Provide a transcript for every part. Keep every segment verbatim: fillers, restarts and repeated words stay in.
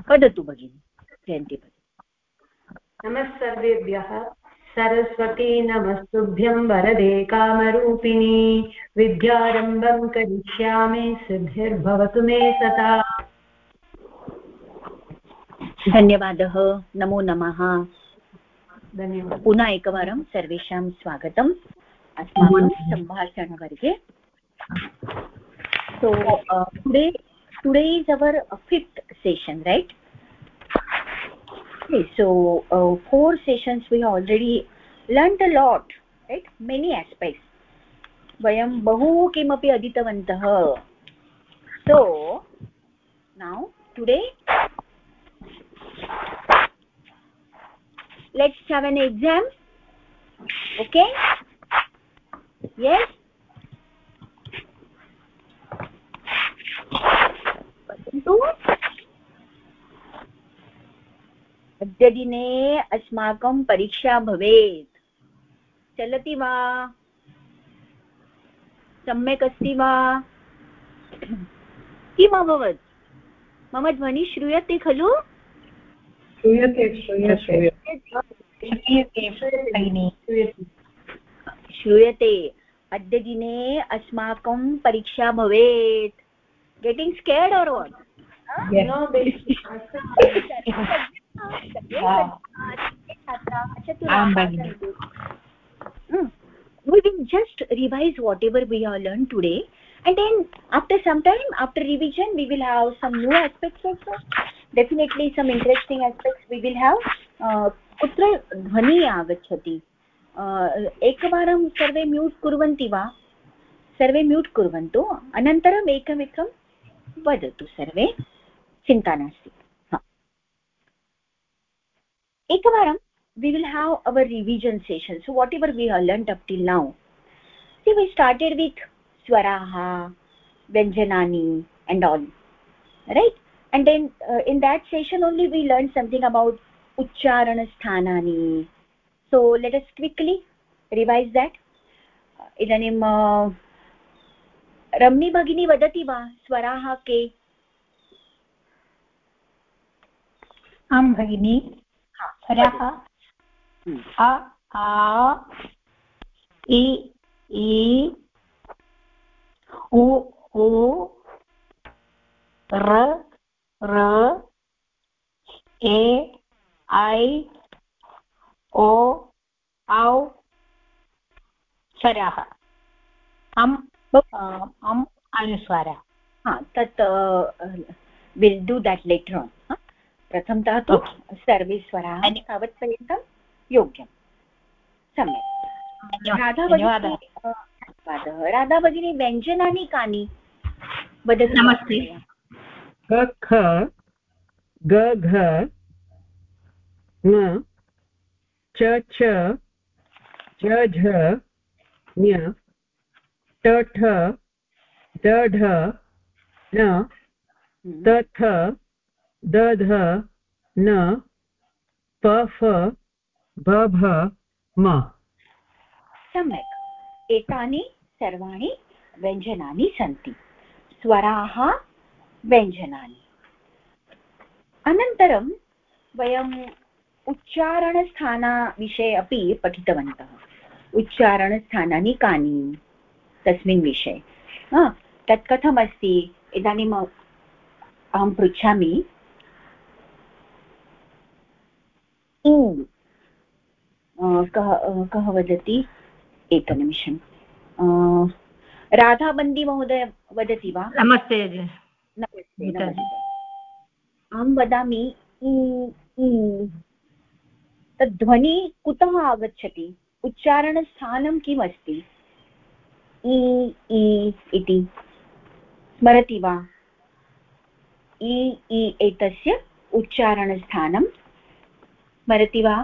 वदतु भगिनि जयन्ती भगिनी। नमः सर्वेभ्यः। सरस्वती नमस्तुभ्यं वरदे कामरूपिणी विद्यारम्भं करिष्यामि सिद्धिर्भवतु मे सदा। धन्यवादः, नमो नमः। धन्यवादः। पुनः एकवारं सर्वेषां स्वागतम् अस्माकं सम्भाषणवर्गे। So uh, today today is our uh, fifth session, right? Okay, so uh, four sessions we already learned a lot, right? Many aspects. Vayam bahu kimapi aditavantah. So now today let's have an exam. Okay? Yes? परन्तु अद्यदिने अस्माकं परीक्षा भवेत्। चलति वा? सम्यक् अस्ति वा? किम् अभवत्? मम ध्वनि श्रूयते खलु? श्रूयते श्रूयते श्रूयते। अद्यदिने अस्माकं परीक्षा भवेत्। Getting scared or what? Yes. No, we will just revise whatever we have learned today, and then after some time, after revision, we will have some new aspects also. Definitely some interesting aspects we will have. कुत्र ध्वनि आगच्छति? एकवारं सर्वे mute कुर्वन्ति वा? सर्वे mute कुर्वन्तु, अनन्तरम् एकमेकं वदतु सर्वे, चिन्ता नास्ति। एकवारं we will have our revision session. So whatever we have learnt up till now, see, we started with swaraha, vyanjanani and all, right? And then uh, in that session only we learned something about uchcharana sthanani. So let us quickly revise that. Idanim uh, रम्मी भगिनी वदति वा स्वराः के? आं भगिनी। स्वराः अ आ इ ई उ ऊ र र ए ऐ ओ औ स्वराः। अम् अम् अनुस्वार। हा, तत् will do that later on. प्रथमतः तु सर्वे स्वराः तावत्पर्यन्तं योग्यं। सम्यक्। राधा भगिनी, धन्यवादः। राधा भगिनी, व्यञ्जनानि कानि वदतु? नमस्ते। क ख ग घ ङ च छ ज झ ञ ट ठ ड ढ न त थ द ध न प फ ब भ म। सम्यक्। एतानि सर्वाणि व्यञ्जनानि सन्ति, स्वराः व्यञ्जनानि। अनन्तरं वयम् उच्चारणस्थानविषये अपि पठितवन्तः। उच्चारणस्थानानि कानि तस्मिन् विषये, तत् कथमस्ति? इदानीम् अहं पृच्छामि। कः कः वदति? एकनिमिषम्। राधाबन्दी महोदय वदति वा? नमस्ते। नमस्ते नमस्ते। अहं वदामि तद् ध्वनि कुतः आगच्छति? उच्चारणस्थानं किम् अस्ति? इ इ इति स्मरति वा? इ इ एतस्य उच्चारणस्थानं स्मरति वा?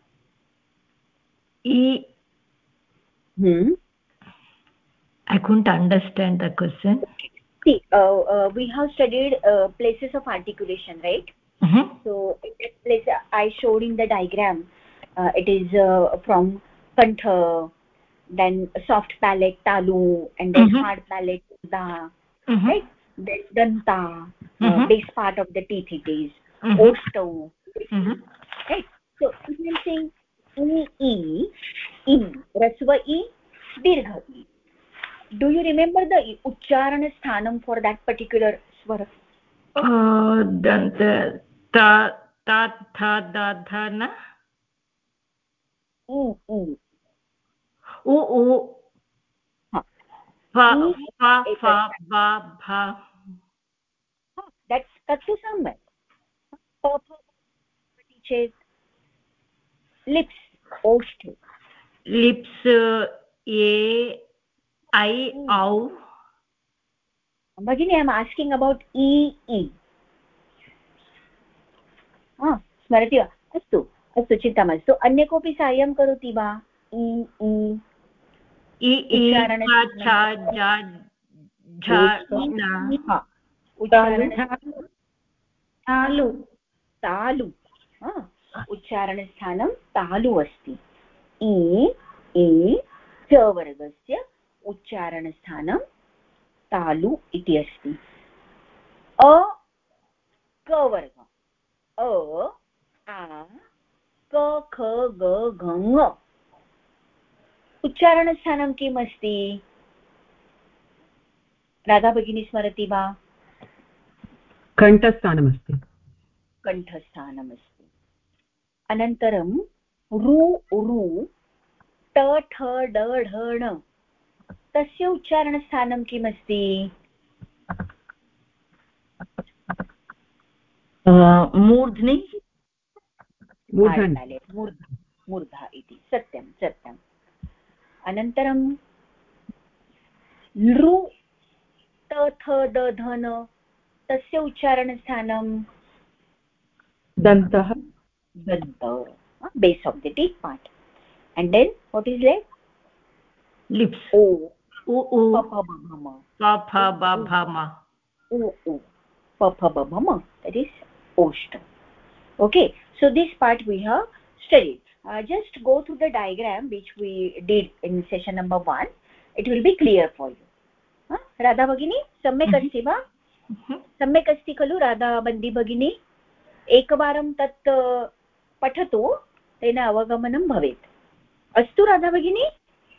इ hmm I couldn't understand the question. See, uh, uh, we have studied uh, places of articulation, right? Mm-hmm. So in that place I showed in the diagram, uh, it is uh, from kantha, then soft palate talu, and then mm-hmm. hard palate da, mm-hmm. right? Then danta, mm-hmm. uh, base part of the teeth it is. oshtau. Right, so if you saying e e in rasva e dirgha e, do you remember the uchcharana sthanam for that particular swara? uh dant ta ta tha da tha na u u u u ha pa e pa fa ba bha. that's tatu samay pa pa chet lips oshtau. Lips a I au. Bhagini, I am asking about e e. हा स्मरति वा? अस्तु अस्तु चिन्ता मास्तु. अन्य कोऽपि साहाय्यं करोति वा? ई ई इ इ छ छ झ झ न उच्चारण तालु तालु हा उच्चारणस्थानं तालु अस्ति. ई ए च वर्गस्य उच्चारणस्थानं तालु इति अस्ति. अ क वर्ग अ आ क ख ग घ ङ उच्चारणस्थानं किम् अस्ति? राधा भगिनी स्मरति वा? कण्ठस्थानमस्ति. कण्ठस्थानमस्ति. अनन्तरं रु रु ट ठ ड ढ ण तस्य उच्चारणस्थानं किम् अस्ति? मूर्ध्नि मूर्धा मूर्धा इति सत्यं सत्यम्. अनन्तरं लृ त थ द ध न तस्य उच्चारणस्थानं दन्तः दन्त base of the teeth part. And then what is left? lips o u u pa pa ba bha ma pa pha ba bha ma u u pa pa ba bha ma, that is oshta. Okay, so this part we have studied. Uh, just go through the diagram which we did in session number one. It will be clear for you. huh? Radha Bhagini, सम्यक् अस्ति वा? सम्यक् अस्ति खलु राधा बन्दी भगिनी? एकवारं तत् पठतु, तेन अवगमनं भवेत्. अस्तु राधा भगिनी?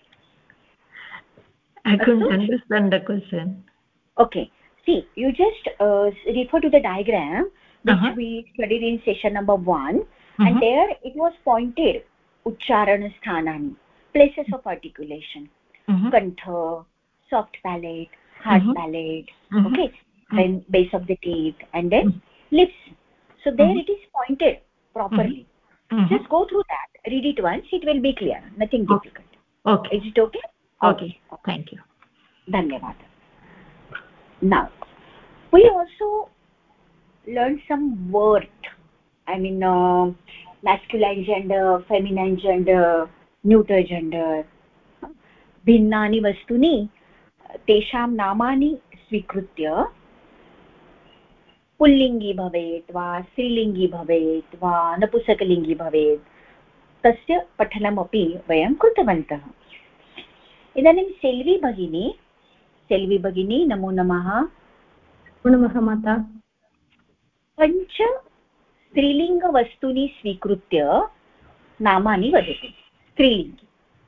I couldn't understand the question. Okay, see, you just uh, refer to the diagram which uh -huh. we studied in session number one. Uh -huh. And there it was pointed uchcharana sthanani, places of articulation. uh -huh. Kantha, soft palate, hard uh -huh. palate, uh -huh. okay, then uh -huh. base of the teeth, and then uh -huh. lips. So there uh -huh. it is pointed properly. uh -huh. Just go through that, read it once, it will be clear, nothing okay. difficult. Okay, is it okay? Okay, okay. Thank you. Dhanyawad. Now we also learned some word, I mean uh, masculine gender, feminine gender, neuter gender. भिन्नानि वस्तूनि तेषां नामानि स्वीकृत्य पुल्लिङ्गी भवेत् वा स्त्रीलिङ्गी भवेत् वा नपुंसकलिङ्गी भवेत्, तस्य पठनमपि वयं कृतवन्तः. इदानीं सेल्वी भगिनी, सेल्वी भगिनी नमो नमः. नमः माता. पञ्च स्त्रीलिङ्गवस्तूनि स्वीकृत्य नामानि वदतु. स्त्रीलिङ्गी.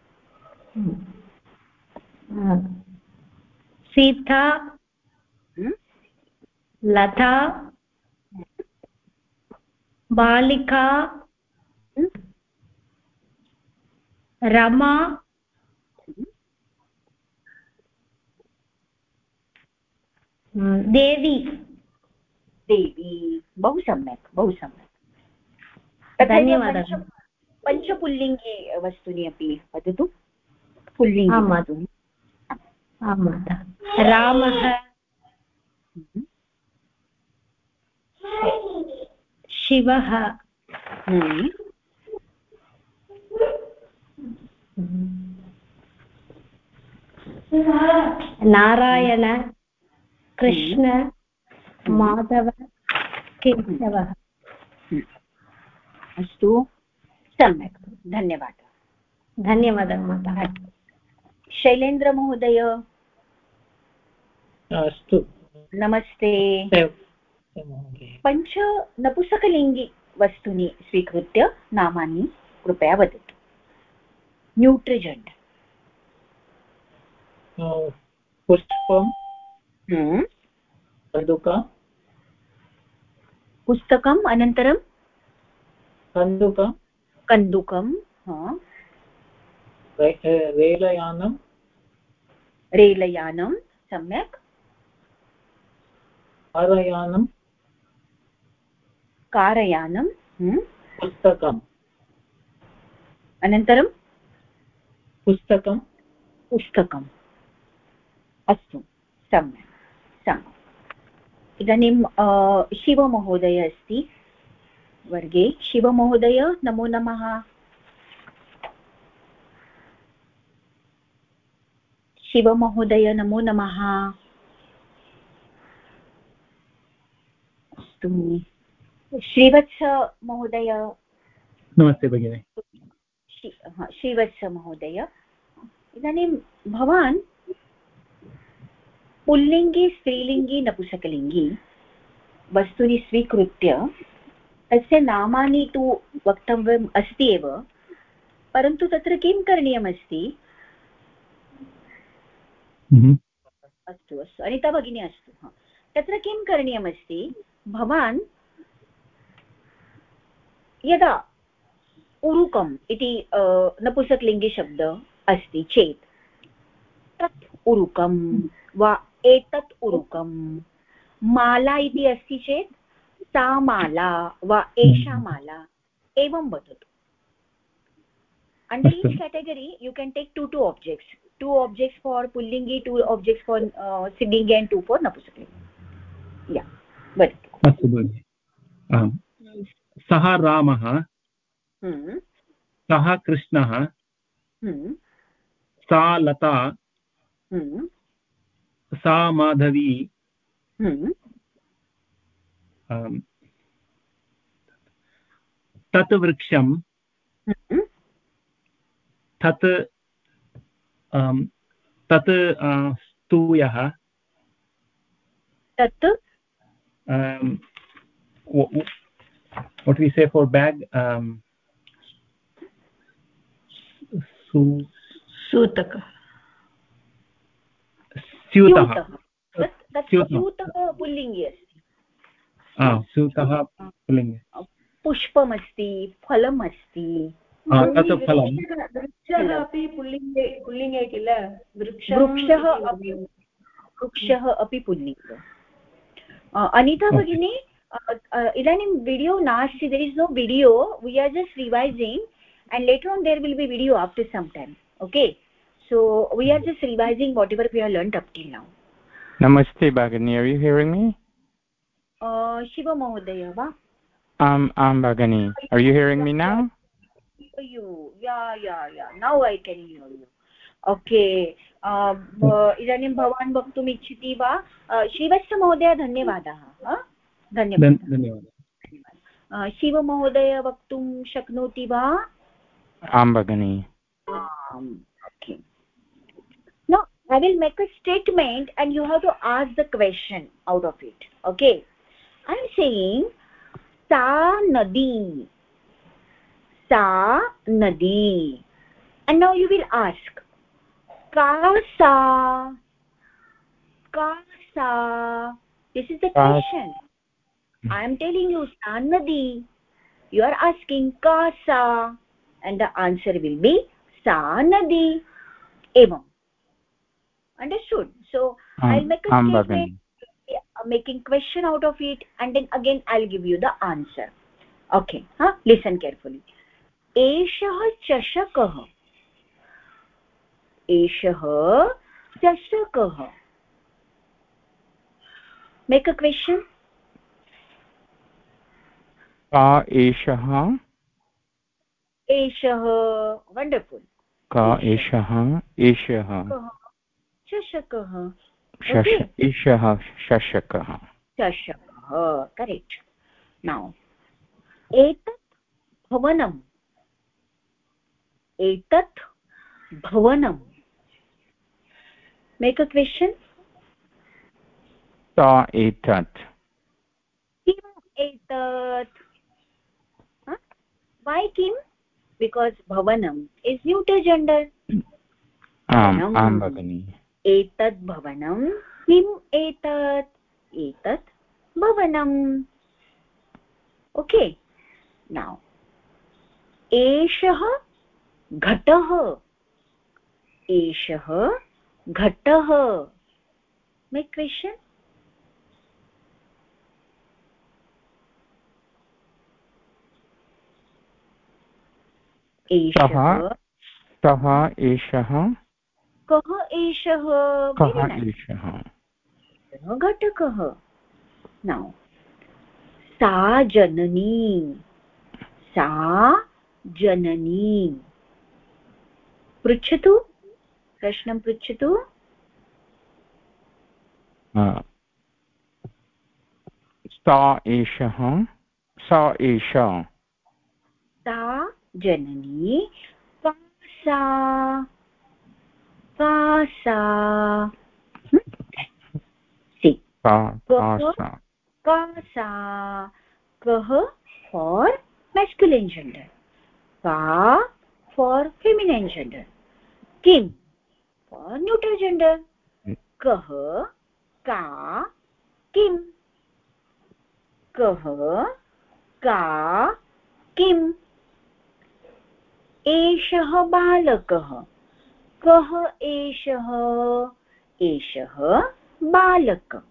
सीता, लता, बालिका, रमा, देवी. देवी, बहु सम्यक्, बहु सम्यक्. धन्यवादः. पञ्चपुल्लिङ्गी वस्तूनि अपि वदतु. पुल्लिङ्गी वस्तूनि. आं माता. रामः, शिवः, नारायण, कृष्ण, माधव, केशवः. अस्तु, सम्यक्, धन्यवादः. धन्यवादः माता. शैलेन्द्र महोदय. अस्तु, नमस्ते. पञ्च नपुंसकलिङ्गि वस्तूनि स्वीकृत्य नामानि कृपया वदतु. न्यूट्रिजेण्ट्. पुष्पं. कन्दुक. पुस्तकम् अनन्तरं कन्दुक. कन्दुकं. रेलयानं. रेलयानं. सम्यक्. कारयानं. कारयानं. पुस्तकम्. अनन्तरं पुस्तकं. पुस्तकम्. अस्तु, सम्यक् सम्यक्. इदानीं शिवमहोदय अस्ति वर्गे. शिवमहोदय, नमो नमः. शिवमहोदय, नमो नमः. अस्तु. श्रीवत्स महोदय. नमस्ते भगिनि. श्रीवत्स महोदय, इदानीं भवान् पुल्लिङ्गी, स्त्रीलिङ्गी, नपुंसकलिङ्गी वस्तूनि स्वीकृत्य तस्य नामानि तु वक्तव्यम् अस्ति एव, परन्तु तत्र किं करणीयमस्ति? अस्तु अस्तु अनिता भगिनी, अस्तु. तत्र किं करणीयमस्ति? भवान् यदा उरुकम् इति नपुंसकलिङ्गी अस्ति चेत् तत् उरुकं वा एतत् उरुकं, माला इति अस्ति चेत् सा माला वा एषा माला, एवं वदतु. Under each category you can take two two objects, two objects for pullingi, two objects for uh, strillingi and two for napusakalingi. Yeah, but अस्तु भगिनि. आम्. सः रामः. हम्म. सः कृष्णः. हम्म. सा लता. हम्म. सा माधवी. हम्म. तत् वृक्षं. हम्म. तत् तत् स्तूयः. तत् what we say for bag, um su सूतक. स्यूतः. तत् स्यूतः पुल्लिङ्गी अस्ति. स्यूतः पुल्लिङ्गी. पुष्पमस्ति, फलमस्ति. तत् फलं. वृक्षः अपि पुल्लिङ्गे पुल्लिङ्गे किल. वृक्षः अपि वृक्षः अपि पुल्लिङ्ग. अनिता भगिनी, इदानीं वीडियो नास्ति. There is no video. We are just revising and later on there will be video after some time. Okay, so we are just revising whatever we have learnt up till now. Namaste Bhagini, are you hearing me? Uh, Shiva Mahodaya va? Um, um Bhagini, are you hearing me now? You, yeah, yeah, yeah. Now I can hear you. Okay. इदानीं भवान् वक्तुम् इच्छति वा? श्रीवत्स महोदय, धन्यवादः. धन्यवादः. शिव महोदय वक्तुं शक्नोति वा? आं भगिनि. Okay. Now I will make a statement and you have to ask the question out of it. Okay, I am saying sa nadi, sa nadi, and now you will ask ka sa, ka sa. This is the question. I am telling you sa nadi, you are asking ka sa, and the answer will be sa nadi. Evam. Understood? So um, I'll make a um, statement, uh, making question out of it, and then again I'll give you the answer. Okay, huh? Listen carefully. Eshah chashakah. Eshah chashakah. Make a question. Ka eshah. Eshah. Wonderful. Ka eshah. Eshah. Chashakah. Eshah chashakah. Chashakah. Correct. Now, etat bhavanam. Etat bhavanam. Make a question. Ka etat. etat. Huh? Why kim? Because bhavanam is neuter gender. आम् आं भगिनि एतत् भवनं किम् एतत् एतत् भवनम् okay now एषः घटः एषः घटः my question एषः सः एषः कः एषः कः एषः घटकः नाउ सा जननी सा जननी पृच्छतु प्रश्नं पृच्छतु सा एषः सा एषा सा जननी का सा का सा सी का सा का सा कः for masculine gender का for feminine gender Kim for neutral gender कः का किम कः का किम एषः बालकः कः एषः एषः बालकः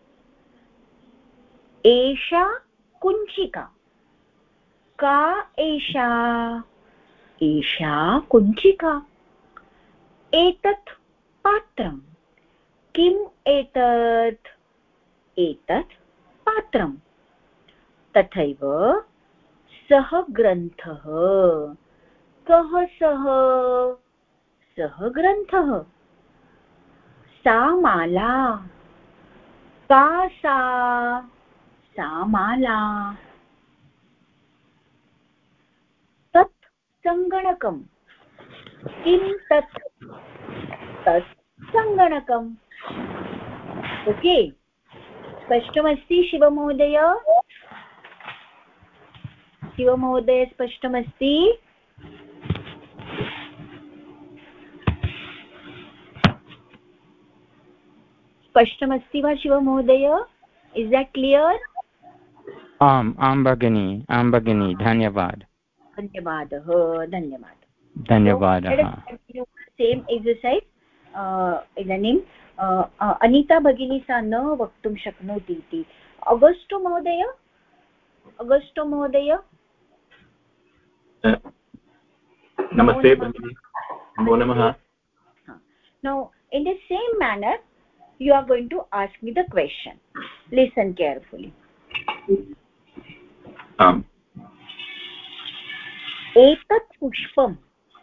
एषा कुञ्चिका का एषा एषा कुञ्चिका एतत् पात्रं किम् एतत् एतत् पात्रं तथैव सः ग्रन्थः कः सः सः ग्रन्थः सा माला का सा सा माला तत् सङ्गणकं किं तत् तत् सङ्गणकम् ओके स्पष्टमस्ति शिवमहोदय शिवमहोदय स्पष्टमस्ति स्पष्टमस्ति वा शिवमहोदय इस् दट् क्लियर् आम् आं भगिनि आं भगिनि धन्यवाद धन्यवादः धन्यवादः धन्यवादः सेम् एक्सर्सैस् इदानीं अनिता भगिनी सा न वक्तुं शक्नोति इति अगस्टो महोदय अगस्टो महोदय नमस्ते भगिनि नमो नमः now in the same manner you are going to ask me the question listen carefully आम् एतत् पुष्पम्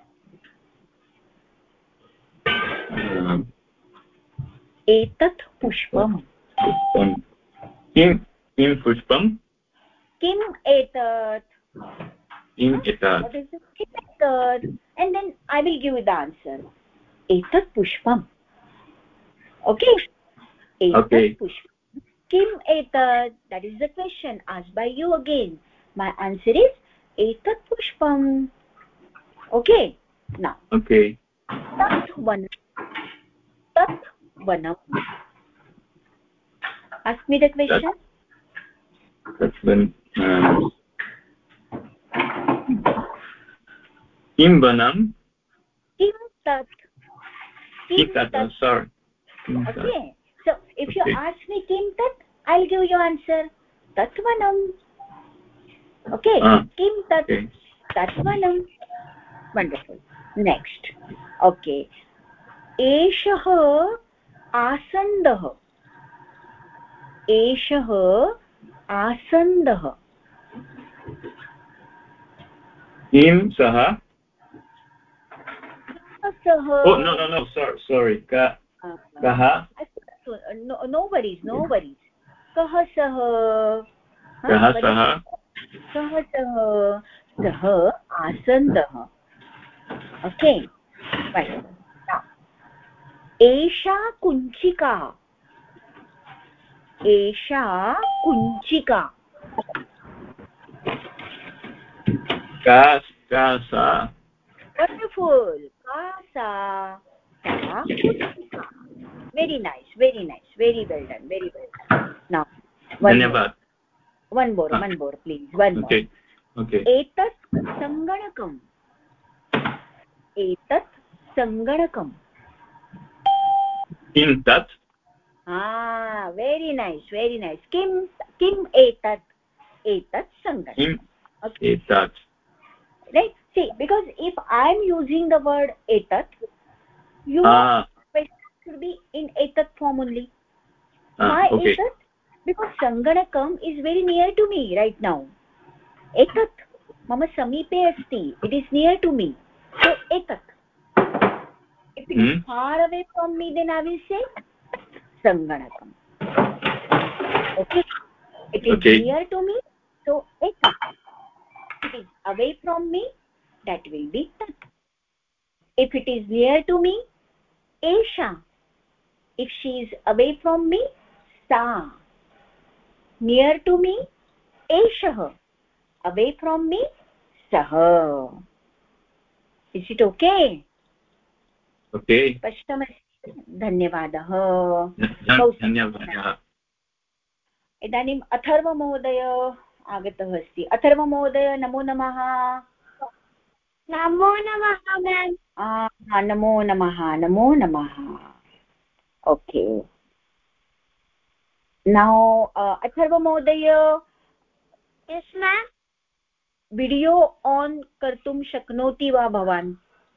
एतत् पुष्पम् किं किं पुष्पं किम् एतत् किम् एतत् what is it किम् एतत् and then I will give you the answer एतत् पुष्पम् okay एतत् पुष्पं किम् एतत् that is the question asked by you again my answer is एतत् पुष्पम् okay now okay तत् वनं तत् वनम् ask me the question तत् वनं किं वनं किं तत् किं तत् sorry okay so if you okay. ask me kim tat I'll give you answer tat vanam okay ah, kim tat okay. tat vanam wonderful next okay eshah asandah eshah asandah किं सः सः oh no no no sorry sorry का कः no no worries no worries कः सः कः सः कः सः सः आसन्दः ओके एषा कुञ्चिका एषा कुञ्चिका ka ka sa. Wonderful. Ka sa ta pustika. Very nice, very nice, very well done, very well done. Now one more, one more, ah. one more please, one okay. more. Okay. Etat sanganakam. Etat sanganakam. Kim tat. Ah, very nice, very nice. Kim kim etat. Etat sanganakam. Okay. Etat. Right? See, because if I am using the word etat, you ah. should be in etat form only. ah, Why okay. etat? Because sanganakam is very near to me right now. Etat mama samipe asti. It is near to me. So etat. If it hmm? is far away from me, then I will say sanganakam. Okay. It is okay. near to me, so etat. It is away from me, that will be tat. If it is near to me, esha. If she is away from me, sa. Near to me, eshah. Away from me, sah. Is it okay? Okay. स्पष्टमस्ति. धन्यवादः. धन्यवादः. इदानीम् अथर्वमहोदय आगतः अस्ति. अथर्वमहोदय नमो नमः. नमो नमः ma'am. नमो नमः, नमो नमः. ओके. नौ अथर्वमहोदय. Yes ma'am. वीडियो ऑन कर्तुं शक्नोति वा भवान्?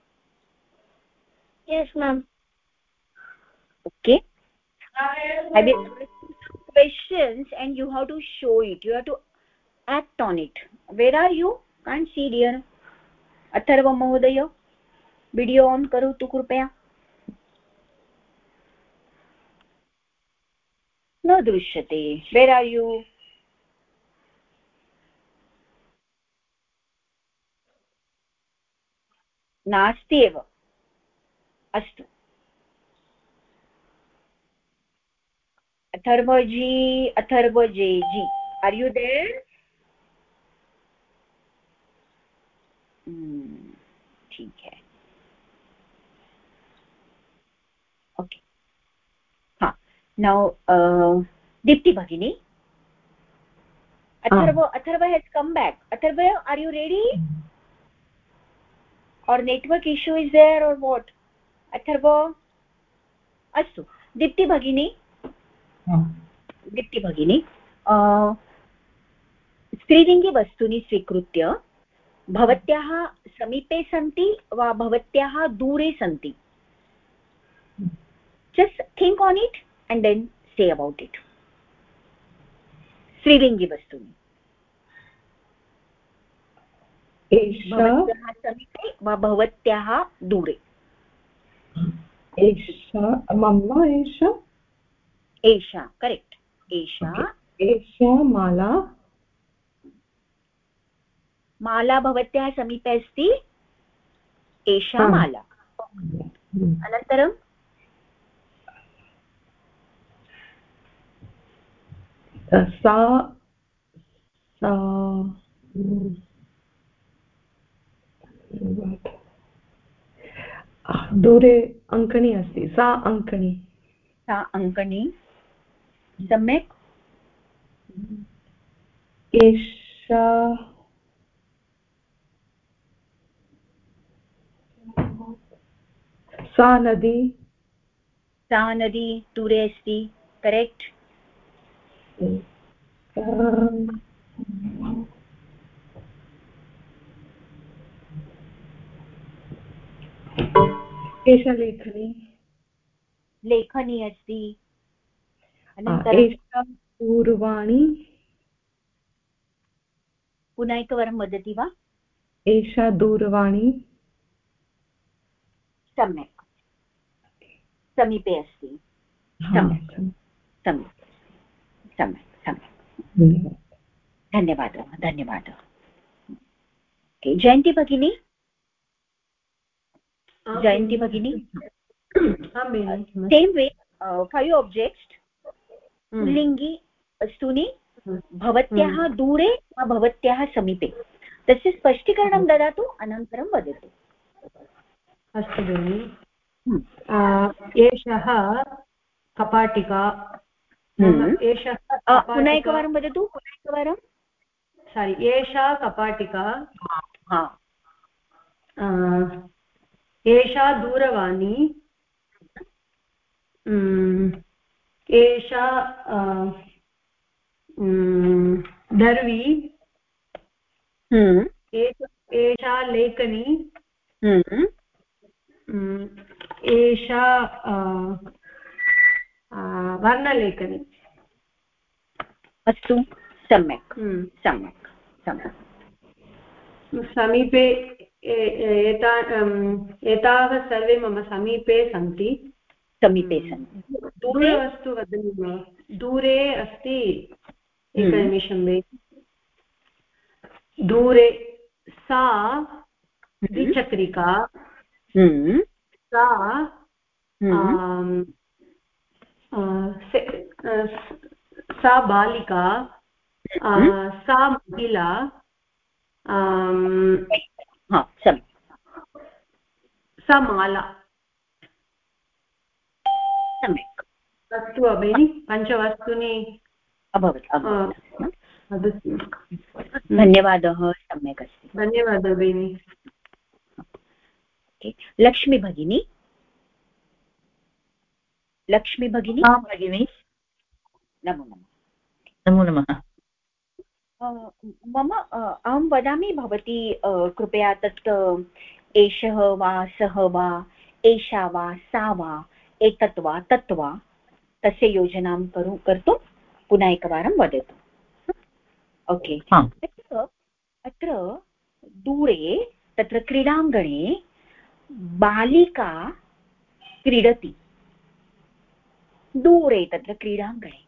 Yes ma'am. Okay. I will ask questions and you have to show it. You have to act on it. Where are you? Can't see dear. Atharva महोदय, video on करोतु कृपया. न दृश्यते. Where are you? नास्ति एव. अस्तु. अथर्वजी, अथर्वजी जी, are you there? hmm, ठीक है. Okay. हाँ. Now uh, दीप्ति भगिनी. Atharva, Atharva has come back. Atharva, are you ready? Or network issue is there or what? Atharva. अस्तु. दीप्ति भगिनी. दीप्ति भगिनी, स्त्रीलिङ्गि वस्तूनि स्वीकृत्य भवत्याः समीपे सन्ति वा भवत्याः दूरे सन्ति? Just think on it and then say about it. स्त्रीलिङ्गि वस्तूनि भवत्याः समीपे वा भवत्याः दूरे? एषा मम एषा एषा करेक्ट. एषा एषा माला. माला भवत्याः समीपे अस्ति. एषा माला. अनन्तरं सा सा दूरे अङ्कणी अस्ति. सा अङ्कणी. सा अङ्कणी. सम्यक्. एषा सा नदी. सा नदी दूरे अस्ति. करेक्ट्. एषा लेखनी. लेखनी अस्ति. एषा दूरवाणी. पुनः एकवारं वदति वा? एषा दूरवाणी. सम्यक्. समीपे अस्ति. सम्यक् सम्यक् सम्यक् सम्यक्. धन्यवादः धन्यवादः. जयन्ती भगिनी. जयन्ती भगिनी. सेम् वे फैव् ऑब्जेक्ट्स पुल्लिङ्गी वस्तूनि भवत्याः दूरे वा भवत्याः समीपे. तस्य स्पष्टीकरणं ददातु अनन्तरं वदतु। अस्तु भगिनि। एषः कपाटिका, एषः पुनः एकवारं वदतु, पुनः एकवारं। सारि, एषा कपाटिका, एषा दूरवाणी, एषा दर्वी, एषा लेखनी, एषा वर्णलेखनी। अस्तु, सम्यक् सम्यक् सम्यक्। समीपे एता एताः सर्वे मम समीपे सन्ति। समीपे सन्ति। दूरवस्तु वदन्ति वा? दूरे अस्ति, एकनिमिषं वे। दूरे सा द्विचक्रिका, सा सा बालिका, सा महिला, सा माला। सम्यक्। अस्तु भगिनि, पञ्चवस्तूनि अभवत्। धन्यवादः, सम्यक् अस्ति। धन्यवादः भगिनि। लक्ष्मी भगिनी, लक्ष्मी भगिनी। भगिनि, नमो नमः। नमो नमः। मम अहं वदामि, भवती कृपया तत् एषः वा सः वा एषा वा सा वा एतत् वा तत् वा तस्य योजनां करू कर्तुं पुनः एकवारं वदतु। ओके। अत्र अत्र दूरे तत्र क्रीडाङ्गणे बालिका क्रीडति। दूरे तत्र क्रीडाङ्गणे।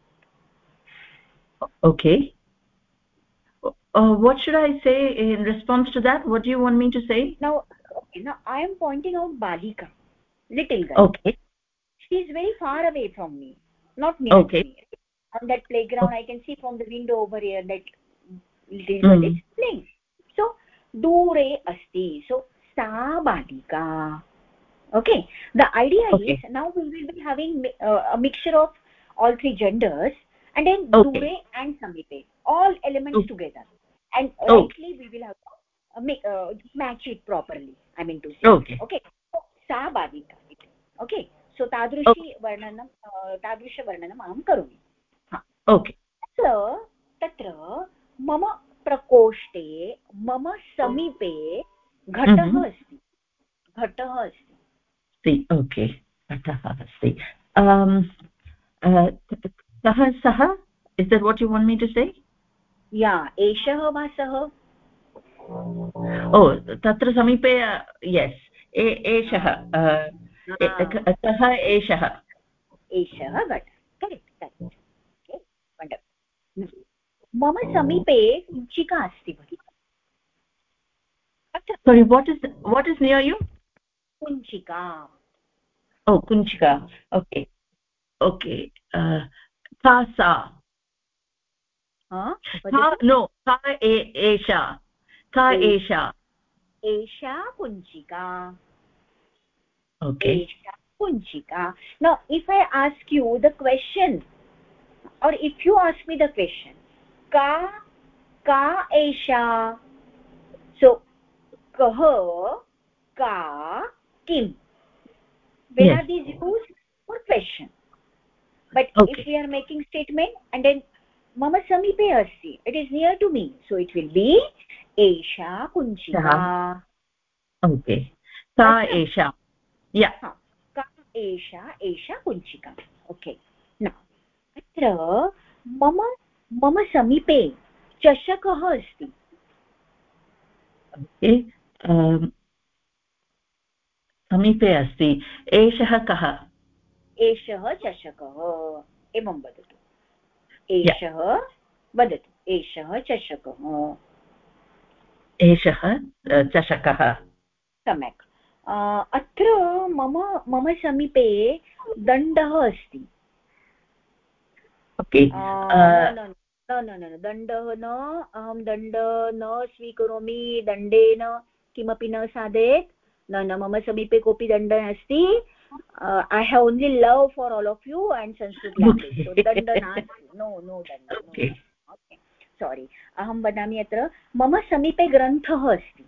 Okay. Uh, what should I say in response to that? What do you want me to say? Now, okay, now I am pointing out Balika, little girl. Okay. She is very far away from me, not near okay. to me. On that playground, okay. I can see from the window over here that little girl mm. is playing. So, dure asti. So, sa Balika. Okay. The idea okay. is now we will be having uh, a mixture of all three genders, and then okay. dure and samipe, all elements okay. together. And oh. rightly we will have to uh, make, uh, match it properly, I mean to say. Okay. Okay. So, sa Balika. Okay. So, tadrushi varnanam, tadrush varnanam aham karomi. Okay. Tatra tatra mama prakoshte mama samipe ghatah asti. Ghatah asti. See, okay. Ghatah asti. Um uh saha saha, is that what you want me to say? Yeah, eshah va sah. Oh, tatra samipe, uh, yes. E eshah uh saha eshah. Eshah ghatah. Correct, correct. Okay, wonderful. मम समीपे कुञ्चिका अस्ति भगिनि। Sorry, what is what is near you? कुञ्चिका. Oh, kunchika. Okay. Okay. Uh ka sa. Huh? Ka, no, ka e esha. Ka esha. Esha kunchika. Okay. Esha kunchika. Now, if I ask you the question, or if you ask me the question, ka ka esha. So, kah, ka, kim. When yes. are these used for question? But okay. if we are making statement and then mama samipe asti, it is near to me, so it will be esha kunchika. Okay. Ka esha. Yeah. Ha. Ka esha esha kunchika. Okay. Now, atra mama mama samipe chashakah asti. Okay. um समीपे अस्ति। एषः कः? एषः चषकः। एवं वदतु। एषः वदतु। एषः चषकः। एषः चषकः। सम्यक्। अत्र मम मम समीपे दण्डः अस्ति। ओके। न न न दण्डः न अहं दण्ड न स्वीकरोमि दण्डेन किमपि न साधयेत् न न मम समीपे कोऽपि दण्डः नास्ति I have only love for all of you and Sanskrit language so दण्ड नास्ति नो नो दण्ड ओके सारी अहं वदामि अत्र मम समीपे ग्रन्थः अस्ति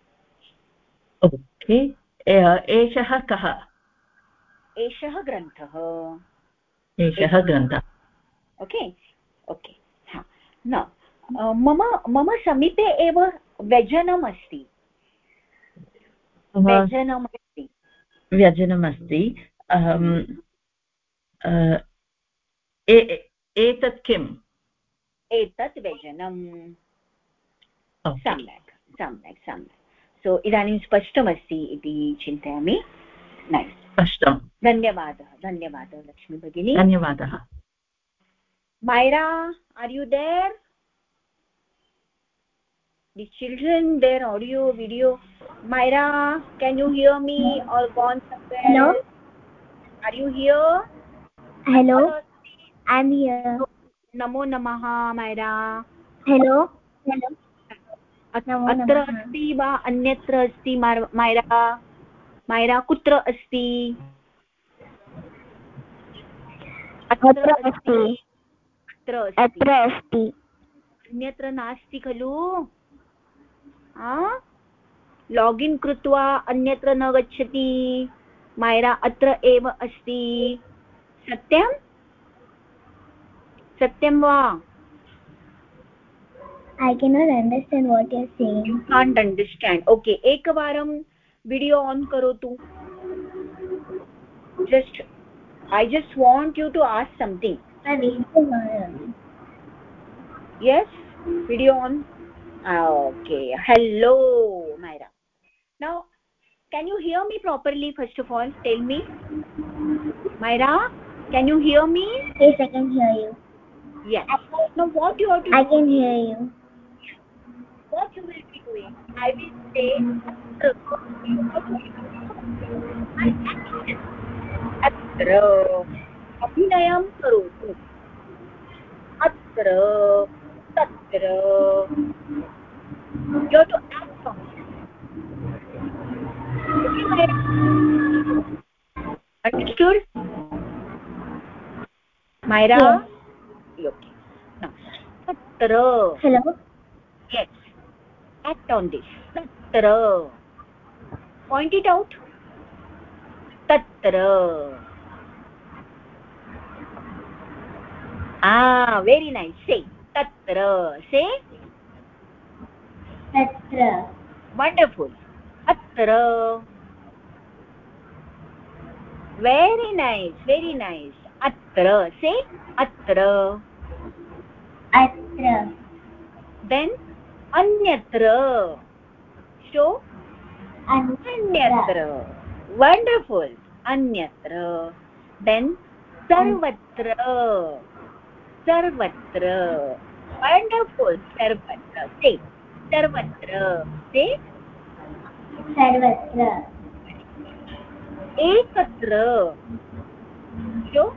ओके एषः कः एषः ग्रन्थः एषः ग्रन्थः ओके ओके हा न मम मम समीपे एव व्यजनम् अस्ति व्यजनम् अस्ति व्यजनमस्ति एतत् किम् एतत् व्यजनम् सम्यक् सम्यक् सम्यक् सो इदानीं स्पष्टमस्ति इति चिन्तयामि नैस् स्पष्टं धन्यवादः धन्यवादः लक्ष्मी भगिनी धन्यवादः Myra, are you there? The children, their audio, video. Myra, can you hear me or gone somewhere? Hello? Are you here? Hello? I'm here. Namo Namaha, Myra. Hello? Hello? अत्र अस्ति वा अन्यत्र अस्ति मायरा मायरा कुत्र अस्ति अत्र अस्ति अत्र अस्ति अन्यत्र नास्ति खलु लॉगिन् कृत्वा अन्यत्र न गच्छति मायरा अत्र एव अस्ति सत्यं सत्यं वा I cannot understand what you're saying. You can't understand. Okay, ekavaram video on karotu. Just I just want you to ask something. Yes, video on. Okay, hello Myra. Now can you hear me properly? First of all, tell me, Myra, can you hear me? Yes, I can hear you. Yes. Now what you have to I do? can hear you. What you will be doing? I will say अत्र अभिनयं करोतु अत्र तत्र you have to act on it. Understood? Myra? Yes. Okay. Now, tatra. Hello? Yes. Act on this. Tatra. Point it out. Tatra. Ah, very nice. Say. Tatra. Say. Tatra. Wonderful. Atra. Very nice. Very nice. Atra. Say. Atra. Atra. Then anyatra. Show. Anyatra. Wonderful. Anyatra. Then sarvatra. Sarvatra. Wonderful. Sarvatra. Say. Sarvatra. Say. Sarvatra. Ekatra. Show.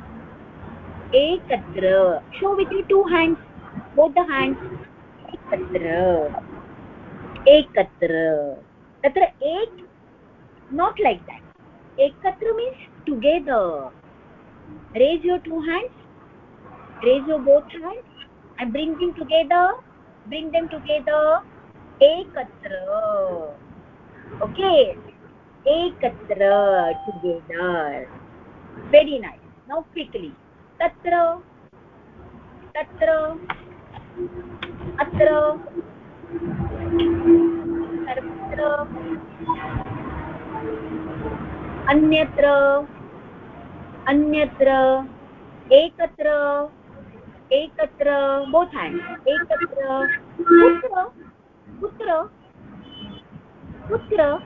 Ekatra. Show with your two hands. Both the hands. Ekatra. Ekatra. Tatra ek. Not like that. Ekatra means together. Raise your two hands. Raise your both hands and bring them together. Bring them together. Ekatra. Okay. Ekatra. Together. Very nice. Now quickly. Tatra. Tatra. Atra. Sarvatra. Anyatra. Anyatra. Ekatra. Ekatra. Both hands. Ekatra. Putra. Putra. Putra.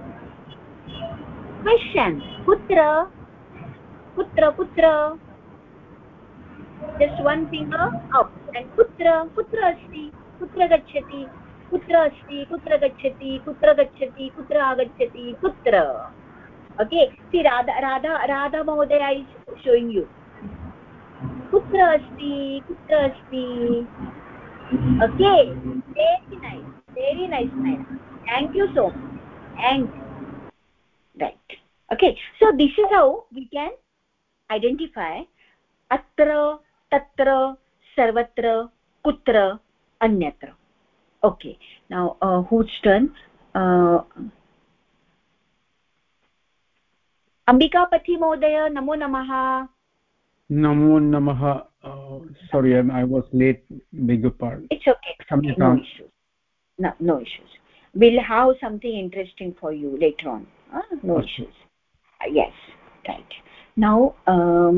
Question. Putra. Putra. Putra. Just one finger up. And Putra. Putra asti. Putra gacchati. Putra asti. Putra gacchati. Putra gacchati. Putra agacchati. Putra. Okay. See Radha. Radha. Radha Mahodaya is showing you. कुत्र अस्ति कुत्र अस्ति okay very nice very nice Naina. Thank you so much and right okay so this is how we can identify atra tatra sarvatra kutra anyatra okay now uh, whose turn uh, Ambikapati Mohdaya namo namaha Namo Namaha. Uh, sorry, I, I was late. Beg your pardon. it's okay no issues no no issues we'll have something interesting for you later on huh? no okay. issues uh, yes right now um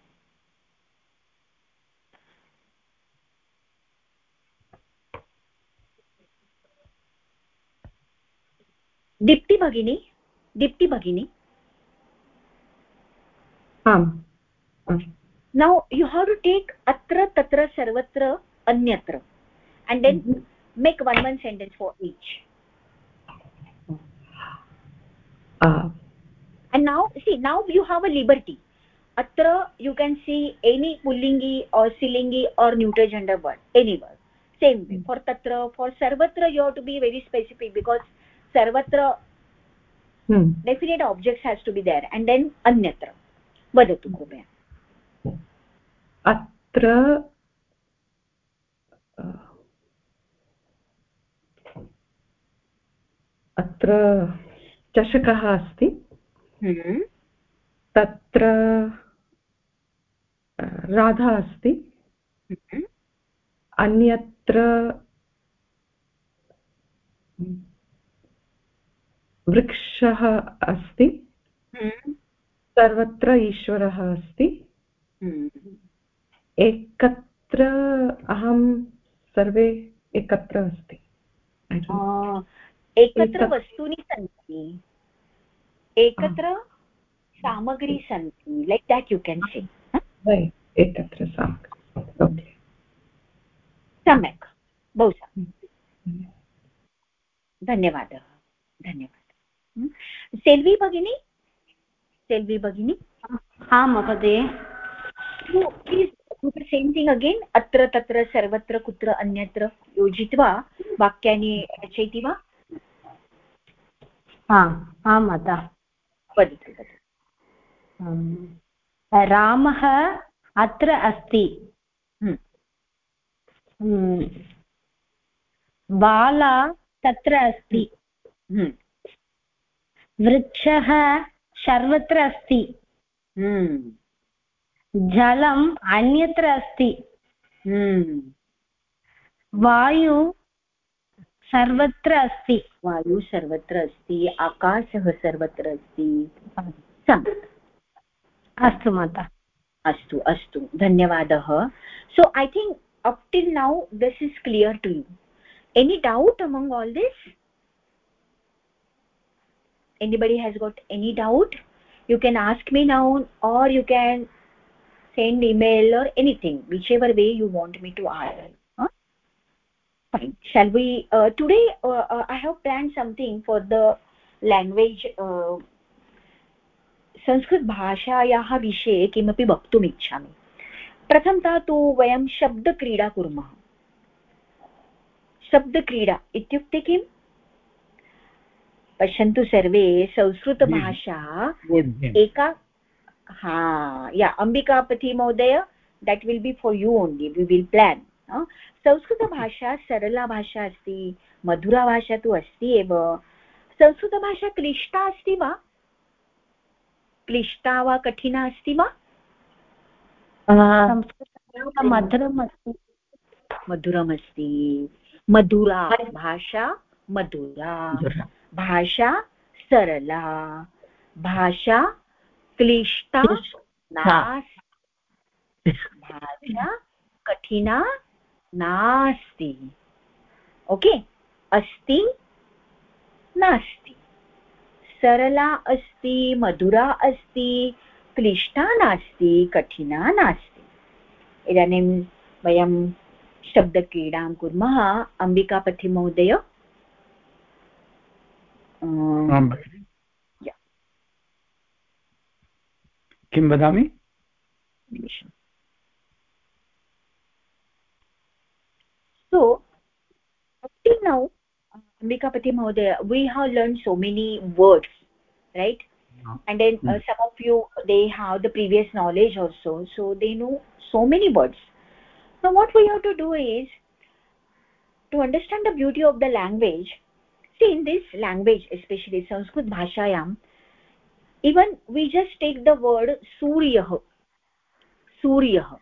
Dipti Bhagini Dipti Bhagini um now you have to take atra tatra sarvatra anyatra and then mm-hmm. make one one sentence for each uh. and now see now you have a liberty atra you can see any pullingi or strillingi or neuter gender word any word same way for tatra for sarvatra you have to be very specific because sarvatra hmm. definite objects has to be there and then anyatra vadatu krupaya atra अत्र चषकः अस्ति तत्र राधा अस्ति अन्यत्र वृक्षः अस्ति सर्वत्र ईश्वरः अस्ति एकत्र अहं सर्वे एकत्र अस्ति एकत्र वस्तूनि सन्ति एकत्र सामग्री सन्ति like that you can say right ekatra सामग्री okay सम्यक् बहु सम्यक् धन्यवादः धन्यवादः सेल्वी भगिनी सेल्वी भगिनी हाँ महोदय please do the same thing again atra tatra sarvatra kutra anyatra योजित्वा वाक्यानि रचयति वा हा आं माता वदतु रामः अत्र अस्ति बाला तत्र अस्ति वृक्षः सर्वत्र अस्ति जलम् अन्यत्र अस्ति वायु सर्वत्र अस्ति वायु सर्वत्र अस्ति आकाशः सर्वत्र अस्ति सम्यक् अस्तु माता अस्तु अस्तु धन्यवादः so I think up till now this is clear to you any doubt among all this anybody has got any doubt you can ask me now or you can send email or anything whichever way you want me to answer huh? Fine shall we uh, today uh, uh, I have planned something for the language uh, Sanskrit भाषायाः विषये किमपि वक्तुम् इच्छामि प्रथमतः तु वयं शब्दक्रीडा कुर्मः शब्दक्रीडा इत्युक्ते किम् पश्यन्तु सर्वे संस्कृतभाषा एका हा या अंबिकापति महोदय that will be for you only we will plan uh, संस्कृतभाषा सरला भाषा अस्ति मधुरा भाषा तु अस्ति एव संस्कृतभाषा क्लिष्टा अस्ति वा क्लिष्टा वा कठिना अस्ति वा मधुरमस्ति मधुरमस्ति मधुरा भाषा मधुरा भाषा सरला भाषा क्लिष्टा नास्ति भाषा कठिना नास्ति ओके अस्ति नास्ति सरला अस्ति मधुरा अस्ति क्लिष्टा नास्ति कठिना नास्ति इदानीं वयं शब्दक्रीडां कुर्मः अंबिकापति महोदय किं वदामि So up till now, Ambikapati Mahodaya, we have learned so many words, right? And then uh, some of you, they have the previous knowledge also, so they know so many words. Now what we have to do is to understand the beauty of the language. See, in this language, especially Sanskrit Bhashayam, even we just take the word Suryah. Suryah.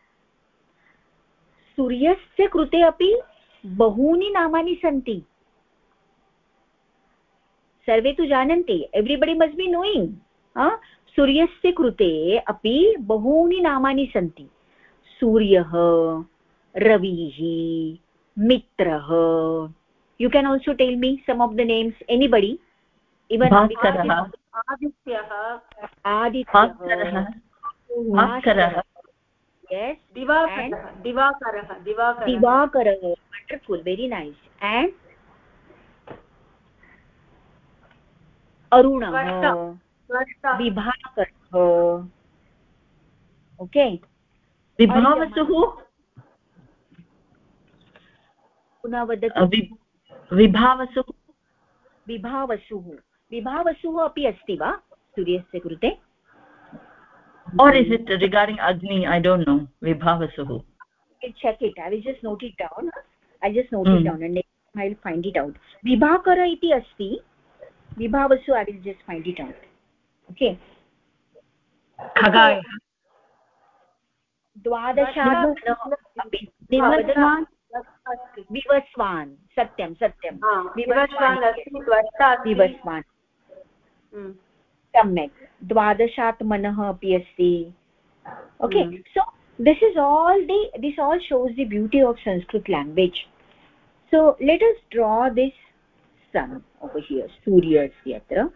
Suryasya krute api bahuni namani santi. Sarve tu jananti. Everybody must be knowing. Huh? Suryasya krute api bahuni namani santi. Suryah, Ravihi, Mitrah. You can also tell me some of the names. Anybody? Even Bhaskarah. Adityah. Adityah. Bhaskarah. Yes. Divakarah. Divakarah. Divakarah. Divakarah. Wonderful. Very nice. And Arunah. Vibhakarah. Okay. Vibhavasuh. पुनः वदतु. विभावसुः. विभावसुः. विभावसुः अपि अस्ति वा सूर्यस्य कृते? Or is it regarding Agni? I don't know. Vibhavasuh. I'll check it. I will just note it down. I'll just note mm. it down and next time I'll find it out. Vibhakara iti asti. Vibhavasu, I will just find it out. Okay. Khagaya. Dwadasha api. Vivaswan. Satyam, Satyam. Vivaswan asti. Dvashta asti. Vivaswan. Samyak. Dwadashatmanah api asti. Okay. Mm. So this is all the this all shows the beauty of Sanskrit language. So let us draw this sun over here. Suryasya.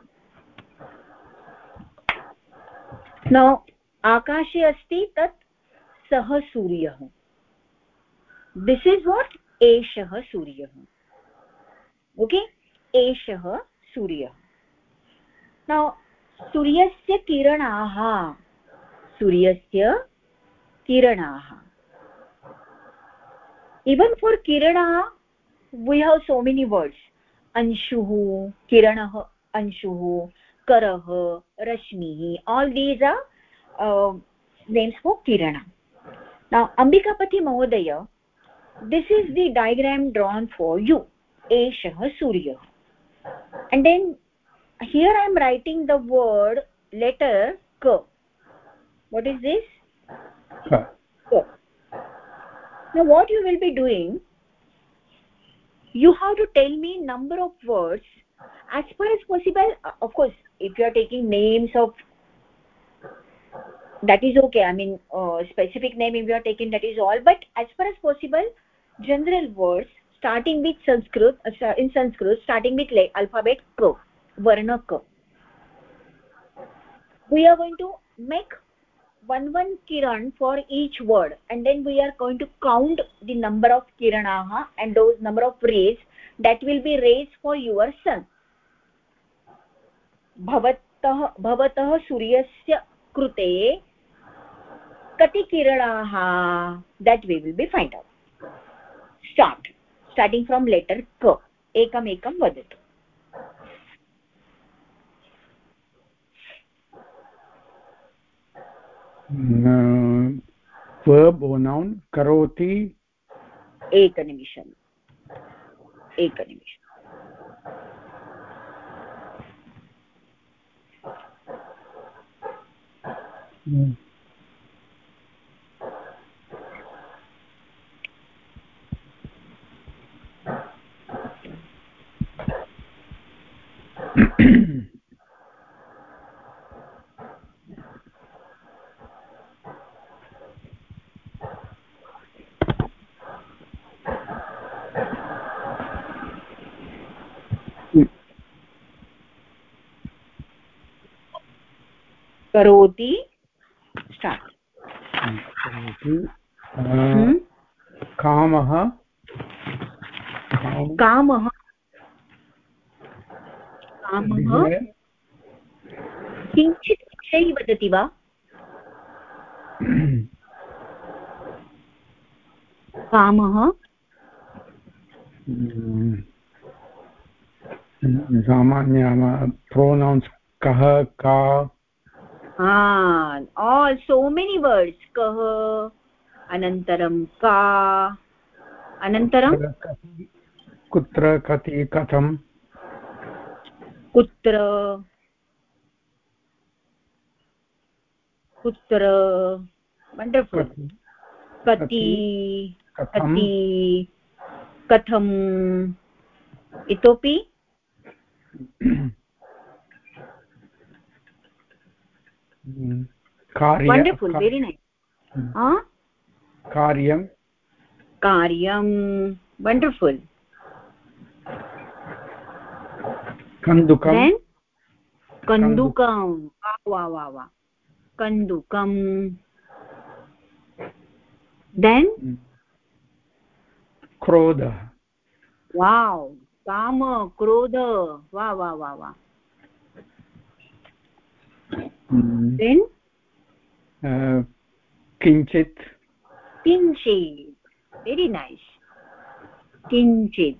Now akashe asti tat sah suryah. This is what eshah suryah. Okay, eshah suryah. Now suryasya kiranaah. Suryasya kiranaah. Even for kirana we have so many words. Anshuhu, kiranah, anshuhu, karah, rashmihi. All these are uh, names for kirana. Now Ambikapati Mahodaya, this is the diagram drawn for you. Eshah Surya. And then here I am writing the word letter K. What is this? K. K. Now what you will be doing, you have to tell me number of words as far as possible. Of course, if you are taking names of, that is okay. I mean, uh, specific name if you are taking, that is all. But as far as possible, general words starting with Sanskrit, uh, in Sanskrit, starting with alphabet K, Varna K. We are going to make one one kiran for each word, and then we are going to count the number of kiranaha and those number of rays that will be rays for your sun. Bhavatah bhavatah suryasya krute kati kiranaha, that we will be find out. Start starting from letter K. Ekam ekam vadatu. Uh, verb or noun? Karoti. Ekanimisham. Ekanimisham. Mm. Karoti. Start. Karoti. Uh, Kamah. Kamah. Kamah. किञ्चित् विषये वदति वा? कामः सामान्य pronouns kah ka. ah all so many words kah anantaram ka anantaram kutra kati katham kutra kutra wonderful kati kati katham itopi karya wonderful very nice huh karyam karyam wonderful kandukam then kandukam wow wow wow kandukam then krodha wow kama krodha wow wow wow wow mm. then uh, kinchit kinchit very nice kinchit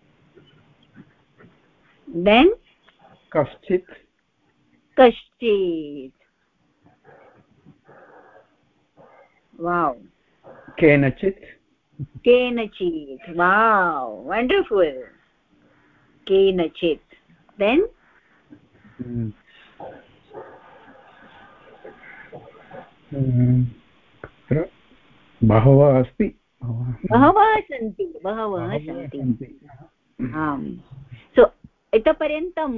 then kaschit kaschit wow kenachit kenachit wow wonderful kenachit then mm. mm. बहवः अस्ति बहवः सन्ति बहवः सन्ति आम् सो इतः पर्यन्तं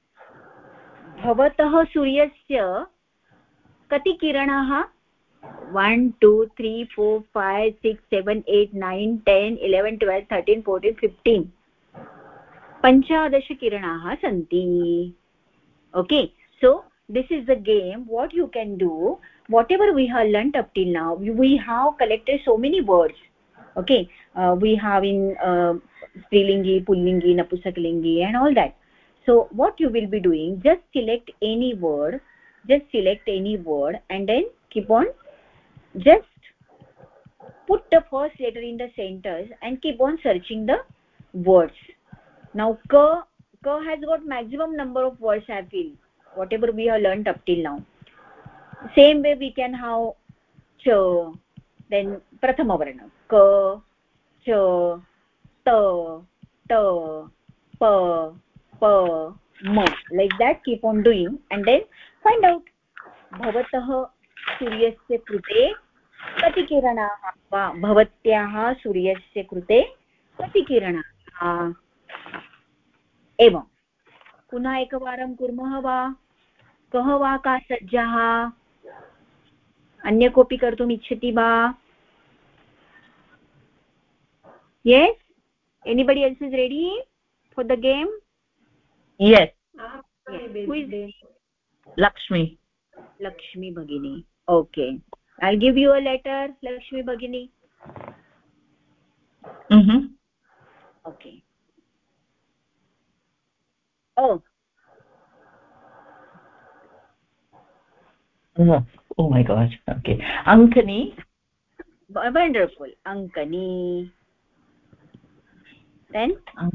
भवतः सूर्यस्य कति किरणाः one two three four five six seven eight nine ten eleven twelve thirteen fourteen fifteen पञ्चादश किरणाः सन्ति okay so this is the game what you can do whatever we have learnt up till now we have collected so many words okay uh, we have in uh, strilingi pullingi napusakalingi and all that so what you will be doing just select any word just select any word and then keep on just put the first letter in the centers and keep on searching the words now ka ka has got maximum number of words I feel whatever we have learnt up till now same way we can have cha then prathama varna ka cha ta ta pa pa ma like that keep on doing and then find out bhavatah suryasya krute kati kiranaः वा भवत्याः सूर्यस्य कृते कति किरणाः एवं पुनः एकवारं कुर्मः वा कः वा का सज्जः अन्य कोऽपि कर्तुम् इच्छति वा yes anybody else is ready for the game yes, yes. Who is Lakshmi Lakshmi Bhagini okay I'll give you a letter Lakshmi Bhagini mhm okay oh oh, oh my gosh okay Ankani wonderful Ankani then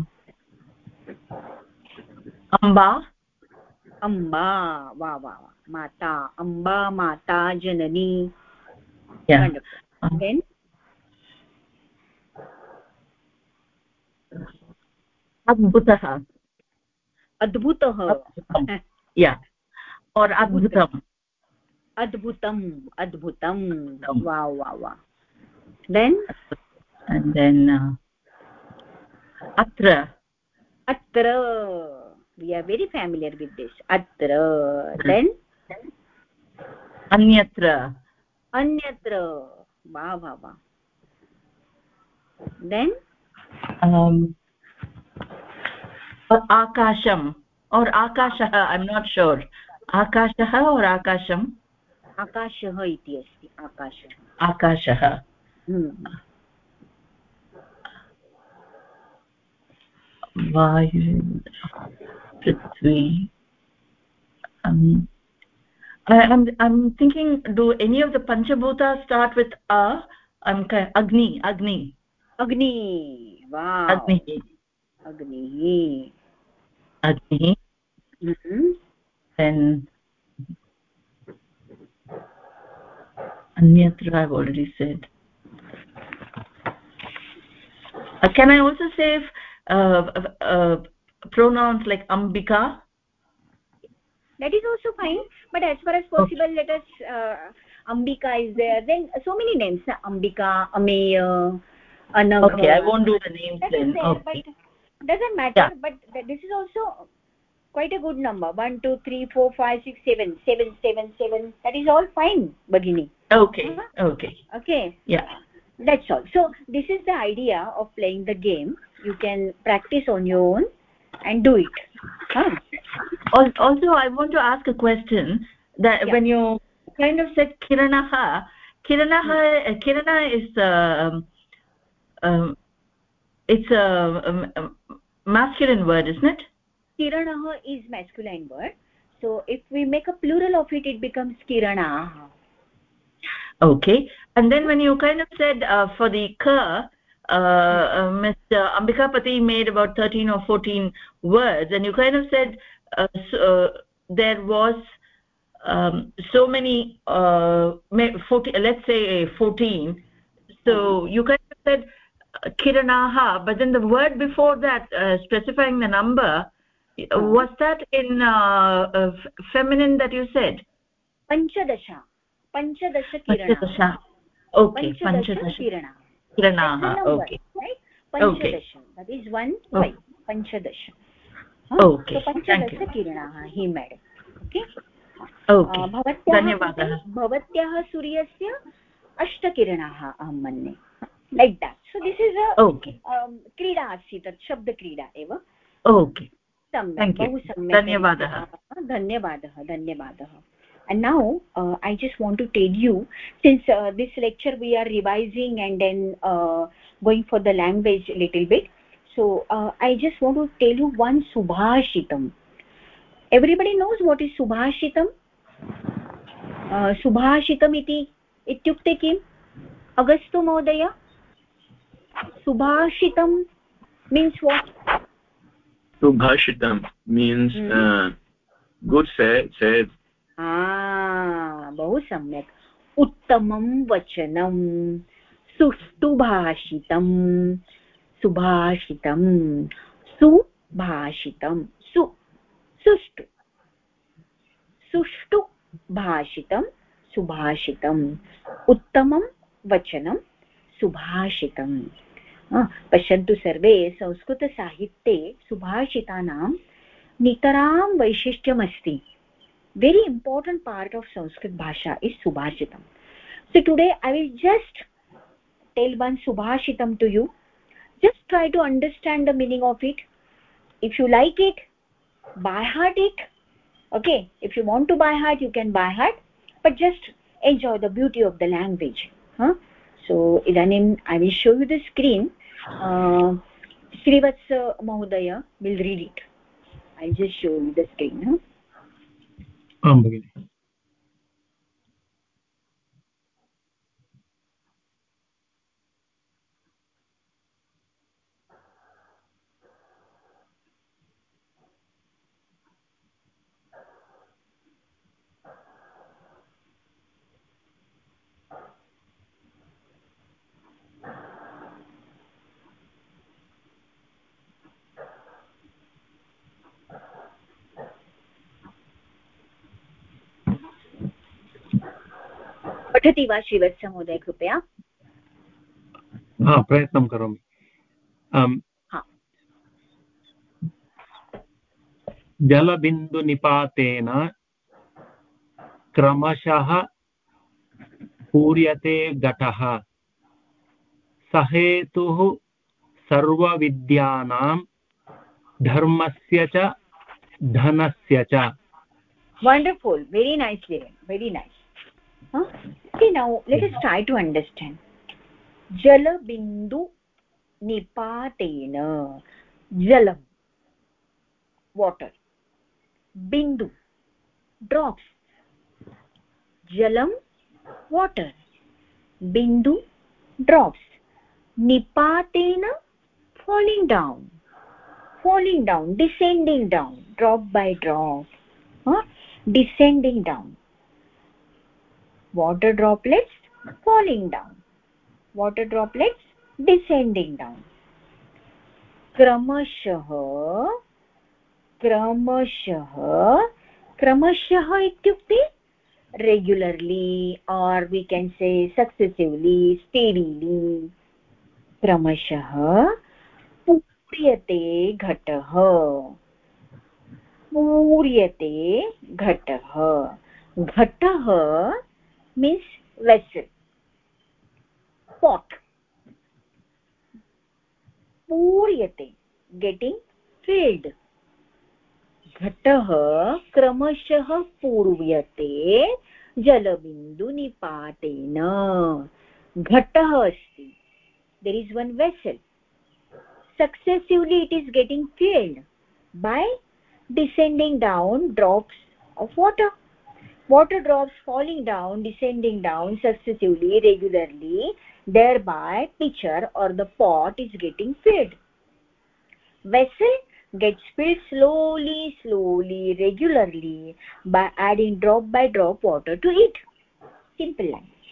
Amba Amba wow wow Mata Amba Mata Janani yeah wonderful um, then Adbhutah Adbhutah yeah or Adbhutam Adbhutam Adbhutam wow wow wow then and then uh, Atra Atra we are very familiar with this Atra then Anyatra Anyatra wow wow wow then um Akasham or Akashah I'm not sure Akashah or Akasham Akashah iti asti Akashah Akashah hmm Vayu Prithvi um I, I'm I'm thinking do any of the Panchabhutas start with A I'm Agni Agni Agni wow Agnihi. Agnihi. Agnihi. Mm-hmm. Then Anyatra I've already said. Uh, can I also say uh, uh, pronouns like Ambika? That is also fine, but as far as possible, okay. Let us uh, Ambika is there, then so many names, na? Ambika, Ameya, Anagha. Okay, I won't do the names that then. Is there, Okay. But doesn't matter. Yeah. But this is also quite a good number. One, two, three, four, five, six, seven, seven, seven, seven. That is all fine, Bhagini. Okay. Huh? Okay. Okay. Yeah. That's all. So this is the idea of playing the game. You can practice on your own and do it. Huh? Also, I want to ask a question that yeah. when you kind of said Kiranaha, Kiranaha, hmm. Kirana is uh, um, it's a, a masculine word, isn't it? Kiranaha is masculine word. So if we make a plural of it, it becomes Kiranaha. Okay. And then when you kind of said uh, for the ka, uh, uh, Mister Ambikapati made about thirteen or fourteen words, and you kind of said uh, so, uh, there was um, so many uh, forty, let's say fourteen. So mm-hmm. you kind of said uh, Kiranaha, but then the word before that uh, specifying the number, mm-hmm. was that in uh, uh, feminine that you said? Panchadasha. Panchadasha Kirana. Panchadasha. Okay. Panchadasha Kirana. Kirana. Okay. Right? Panchadasha. Okay. That is one five. Oh. Panchadasha. Huh? Okay. So Panchadasha Kirana he made. Okay. Okay. धन्यवादः. भवत्याः सूर्यस्य अष्टकिरणाः अहं मन्ये. Like that. So this is a okay. um, क्रीडा अस्ति तत् शब्दक्रीडा एव. Okay. सम्यक् बहु सम्यक्. धन्यवादः. धन्यवादः धन्यवादः. And now uh, I just want to tell you, since uh, this lecture we are revising and then uh, going for the language a little bit, so uh, I just want to tell you one subhashitam. Everybody knows what is subhashitam? uh, subhashitam iti ityukte kim? Agasto Mahodaya? Subhashitam means what? Subhashitam means mm-hmm. uh, good say, said. Ah, बहु सम्यक्. उत्तमं वचनं, सुष्ठु भाषितं, सुभाषितं, सुभाषितं, सु सुष्ठु सुष्ठु भाषितं, सुभाषितं, उत्तमं वचनं, सुभाषितं. पश्यन्तु सर्वे, संस्कृतसाहित्ये सुभाषितानां नितरां वैशिष्ट्यमस्ति. Very important part of Sanskrit bhasha is subhashitam. So today I will just tell one subhashitam to you. Just try to understand the meaning of it. If you like it, by heart it. Okay, if you want to by heart, you can by heart, but just enjoy the beauty of the language. Huh? So idanim I will show you the screen. uh, Srivatsa Mahodaya will read it. I'll just show you the screen. Huh? आं भगिनि. पठति वा श्रीवत्स महोदय कृपया? हा, प्रयत्नं करोमि. जलबिन्दुनिपातेन क्रमशः पूर्यते घटः, सहेतुः सर्वविद्यानां धर्मस्य च धनस्य च. Wonderful, very nicely, very nice. Huh? Okay, now let us try to understand. Jala bindu nipatena. Jalam, water. Bindu, drops. Jalam, water. Bindu, drops. Nipatena, falling down, falling down, descending down, drop by drop, huh? Descending down. Water droplets falling down, water droplets descending down. Kramashah, kramashah, kramashah ityukte regularly, or we can say successively, steadily. Kramashah पूर्यते घटः, पूर्यते घटः. घटः means vessel, pot. पूर्यते getting filled. घटः क्रमशः पूर्यते जलबिन्दुनिपातेन. घटः अस्ति, there is one vessel. Successively it is getting filled by descending down drops of water. Water drops falling down, descending down successively, regularly, thereby pitcher or the pot is getting filled. Vessel gets filled slowly, slowly, regularly by adding drop by drop water to it. Simple language.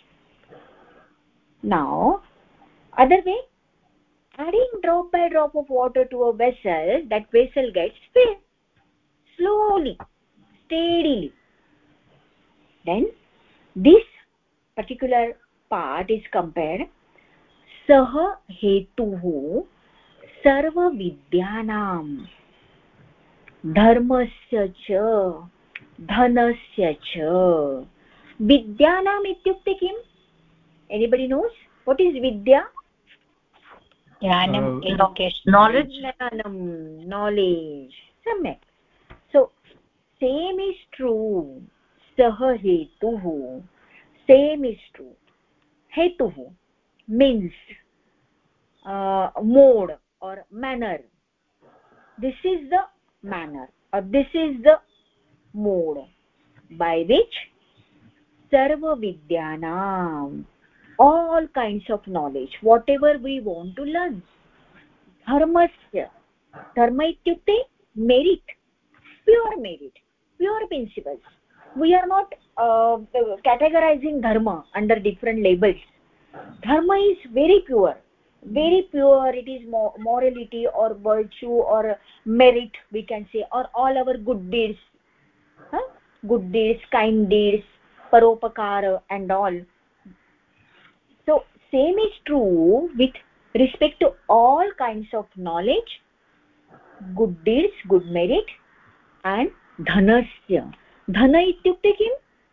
Now, other way, adding drop by drop of water to a vessel, that vessel gets filled slowly, steadily. Then this particular part is compared. Sah hetuhu sarva vidyanam dharmasya cha dhanasya cha. Vidyanam ityukte kim? Anybody knows what is vidya? Jnanam, Uh, education, knowledge. Jnanam, knowledge. Samyak. So same is true. Sah hetuhu, same is true. Hetuhu means uh, mode or manner. This is the manner, or this is the mode by which sarva vidyanam, all kinds of knowledge, whatever we want to learn. Dharmasya, dharma ityukte merit, pure merit, pure principles. We are not uh, categorizing dharma under different labels. Dharma is very pure, very pure. It is mo morality or virtue or merit, we can say, or all our good deeds, huh? Good deeds, kind deeds, paropakara and all. So same is true with respect to all kinds of knowledge, good deeds, good merit, and dhanasya. Dhana ityukte kim?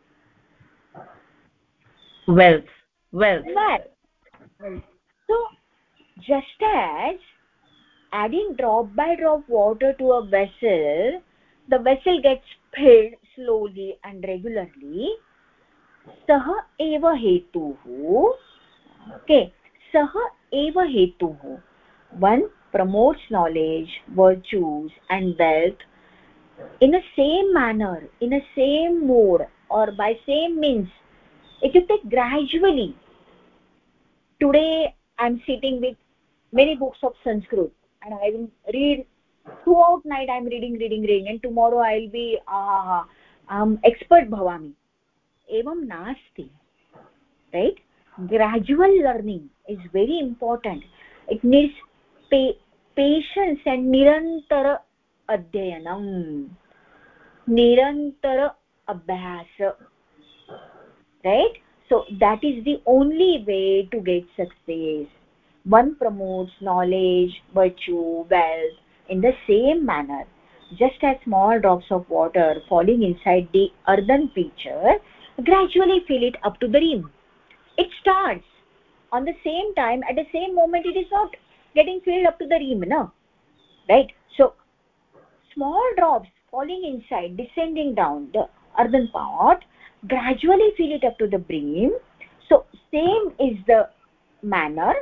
Wealth. Wealth. Wealth. So just as adding drop by drop water to a vessel, the vessel gets filled slowly and regularly. Saha eva hetuhu. Okay, saha eva hetuhu. One promotes knowledge, virtues and wealth in the same manner, in the same mode, or by same means. It will take gradually. Today I am sitting with many books of Sanskrit and I will read throughout night. I am reading, reading, reading, and tomorrow I will be ah, um, expert bhavami. Evam nasti, right? Gradual learning is very important. It needs pa patience and nirantara adhyayanam, nirantara abhyasa, right? So that is the only way to get success. One promotes knowledge, virtue, wealth in the same manner. Just as small drops of water falling inside the earthen pitcher gradually fill it up to the rim. It starts on the same time, at the same moment it is not getting filled up to the rim, no? Right? So small drops falling inside, descending down the earthen pot, gradually fill it up to the brim. So same is the manner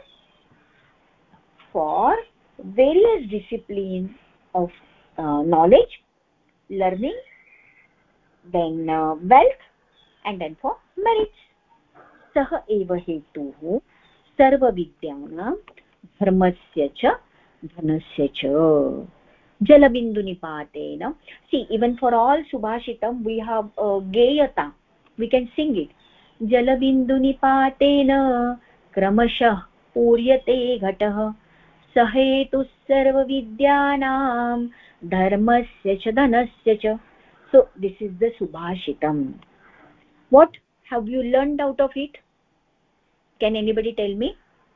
for various disciplines of uh, knowledge, learning, then uh, wealth, and then for merits. Saha eva hetuhu sarva vidyanam dharmasya cha dhanasya cha. Jalabindunipatena. See, even for all subhashitam we have uh, geyata. We can sing it. Jalabindunipatena kramashah puryate ghatah sahetu sarvavidyanam dharmasya cha dhanasya cha. So this is the subhashitam. What have you learned out of it? Can anybody tell me?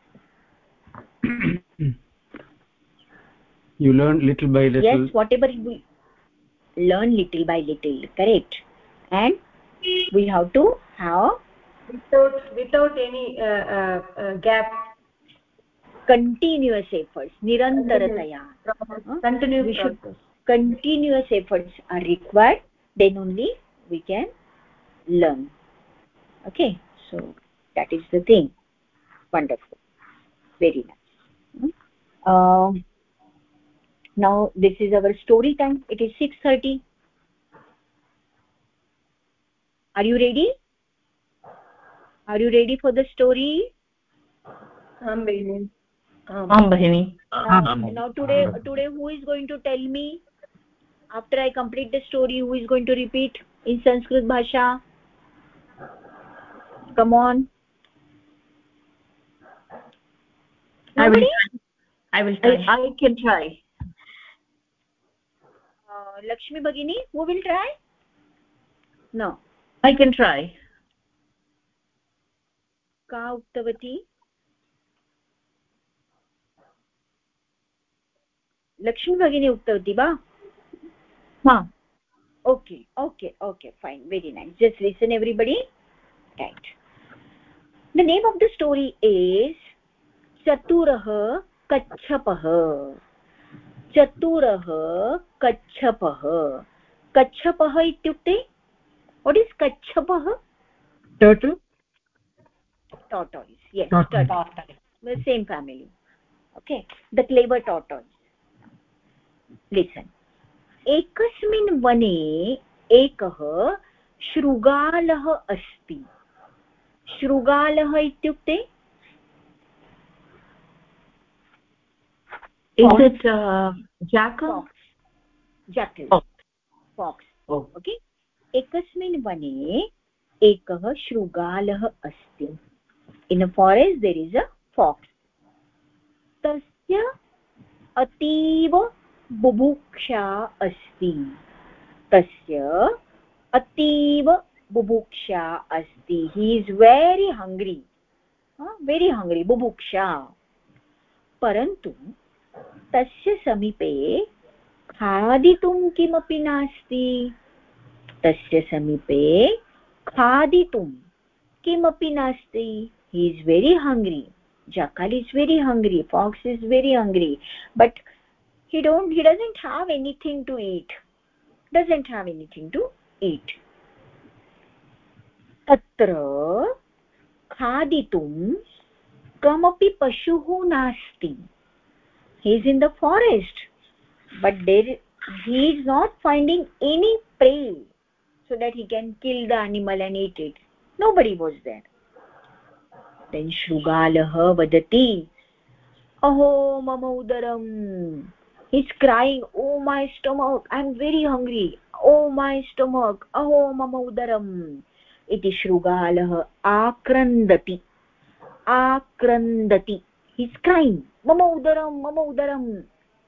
You learn little by little. Yes, whatever we learn little by little, correct. And we have to have without without any uh, uh, uh, gap, continuous efforts, nirantarataya. continuous, continuous we should process. Continuous efforts are required, then only we can learn. Okay, so that is the thing. Wonderful, very nice. Um, now this is our story time. It is six thirty. Are you ready? Are you ready for the story? Am Bahini. Am Bahini. Now, now today, today who is going to tell me? After I complete the story, who is going to repeat in Sanskrit Bhasha? Come on. I will Nobody? try. I will try. I, I can try. Uh, Lakshmi Bhagini, who will try? No. I can try. Ka uktavati? Lakshmi Bhagini uktavati ba? Huh. Okay, okay, okay, fine, very nice. Just listen everybody. Right. The name of the story is Chaturah Kachchapah. Chaturah Kachchapah. Kachchapah ityukte? What is Kachchapah? Turtle. Tortoise. Yes, Tortoise. tortoise. The same family. Okay. The clever tortoise. Listen. एकस्मिन् वने एकः शृगालः अस्ति. शृगालः इत्युक्ते? Is it uh, jackal? Fox. Jackal. Oh. Fox. Oh. Okay. एकस्मिन् वने एकः शृगालः अस्ति. In a forest there is a fox. तस्य अतीव बुभुक्षा अस्ति. तस्य अतीव बुभुक्षा अस्ति. He is very hungry. uh, very hungry. बुभुक्षा. परन्तु तस्य समीपे खादितुं किमपि नास्ति. तस्य समीपे खादितुं किमपि नास्ति. He is very hungry. Jackal is very hungry. Fox is very hungry. But he don't he doesn't have anything to eat. Doesn't have anything to eat. Tatra khaditum kamapi pashuhu nasti. He is in the forest, but there he is not finding any prey so that he can kill the animal and eat it. Nobody was there. Then Shrugalah vadati, aho mama udaram. He's crying, oh my stomach, I'm very hungry. Oh my stomach, aho mama udaram. Iti Shrugalah akrandati. Akrandati. He's crying, mama udaram, mama udaram.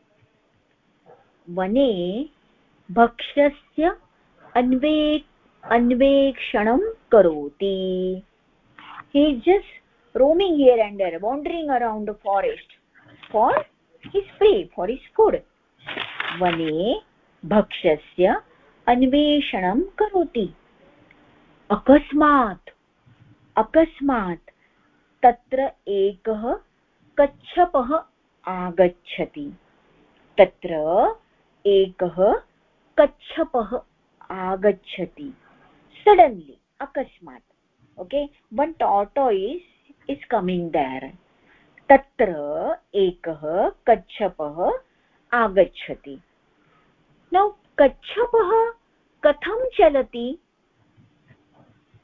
Vane bhakshasya anve anvekshanam karoti. He is just roaming here and there, wandering around the forest for his prey, for his food. Vane bhakshasya anveshanam karoti. Akasmat, akasmat, tatra ekah kachchapah agacchati. Tatra ekah kachchapah agacchati. Suddenly, akasmat. Okay, one tortoise is coming there. Tatra ekah kachchapah agacchati. Now kachchapah katham chalati?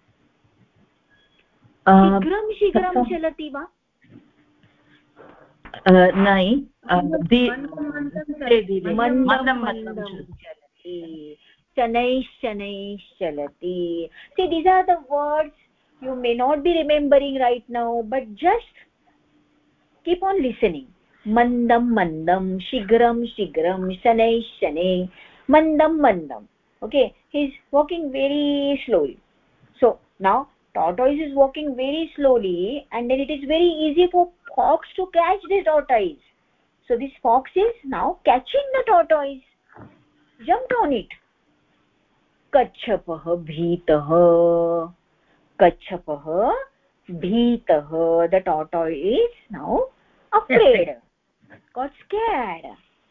Shigram shigram chalati va? uh, nai uh, the mandam mandam chalati shanai shanai chalati. See, these are the words you may not be remembering right now, but just keep on listening. Mandam mandam, shigram shigram, shanai shanai, mandam mandam. Okay, he's walking very slowly. So now tortoise is walking very slowly, and then it is very easy for fox to catch this tortoise. So this fox is now catching the tortoise, jumped on it. Kachapah bheetah, kachapah bheetah. The tortoise is now afraid, got scared.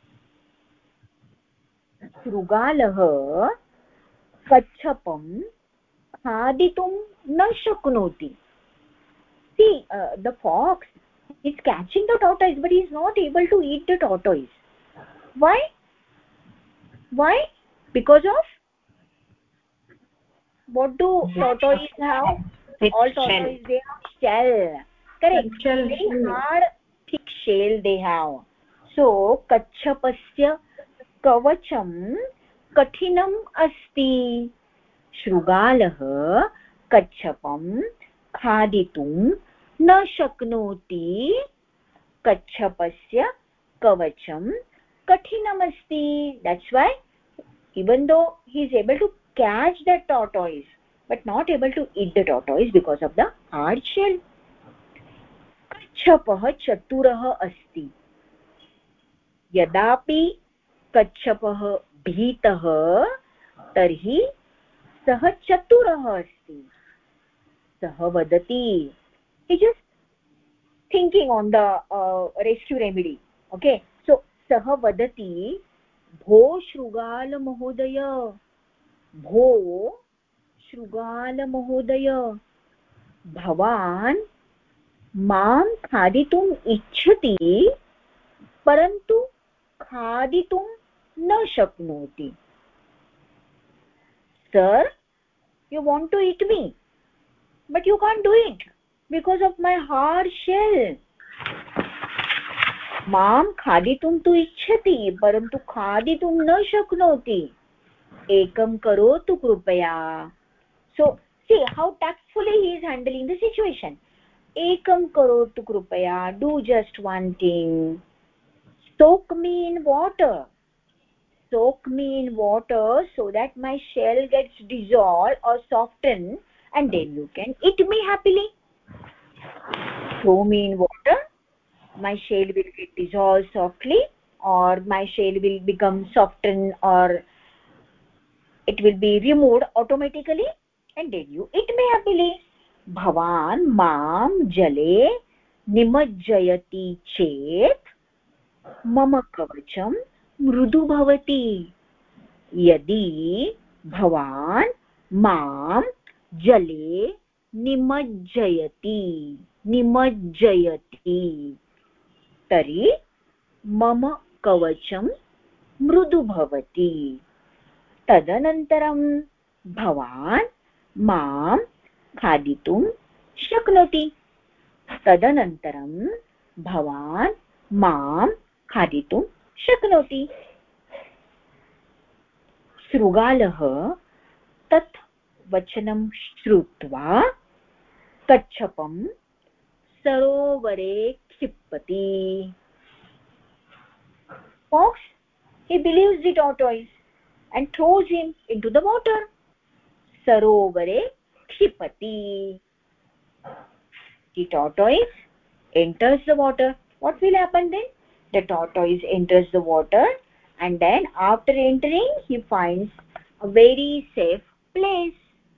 Shrugalah kachapam khaditum na shaknoti. See, uh, the fox is catching the tortoise, but he is not able to eat the tortoise. Why? Why? Because of what do tortoise have? It's All shell. tortoise they have shell. Correct. Shell, Very shell. hard, thick shell they have. So kachapasya kavacham kathinam asti. Shrugalah kachapam khaditum na shaknoti. Kachapasya kavacham kathinam asti. That's why even though he is able to catch that tortoise, but not able to eat the tortoise because of the hard shell. Kachapah chaturah asti. Yadapi kachapah bheetah tarhi सः चतुरः अस्ति. सः वदति. He just thinking on the uh, rescue remedy. Okay, so सः वदति भो शृगाल महोदय, भो शृगाल महोदय, भवान् मां खादितुम् इच्छति परन्तु खादितुं न शक्नोति. Sir, you want to eat me, but you can't do it because of my hard shell. Mam khaditum tu ichchati parantu khaditum na shaknoti. Ekam karotu krupaya. So see how tactfully he is handling the situation. Ekam karotu krupaya. Do just one thing. Soak me in water. Soak me in water so that my shell gets dissolved or softened, and then you can eat me happily. Throw me in water, my shell will get dissolved softly, or my shell will become softened, or it will be removed automatically, and then you eat me happily. Bhavan mam jale nimajjayati chet mama kavacham मृदु भवति. यदि भवान् मां जले निमज्जयति निमज्जयति तर्हि मम कवचं मृदु भवति. तदनन्तरं भवान् मां खादितुं शक्नोति. तदनन्तरं भवान् मां खादितुं शक्नोति. शृगालः तत् वचनं श्रुत्वा कच्छपं सरोवरे क्षिपति. Fox, he believes the tortoise and throws him into the water. Sarovare क्षिपति. The tortoise enters the water. What will happen then? The tortoise enters the water, and then after entering he finds a very safe place.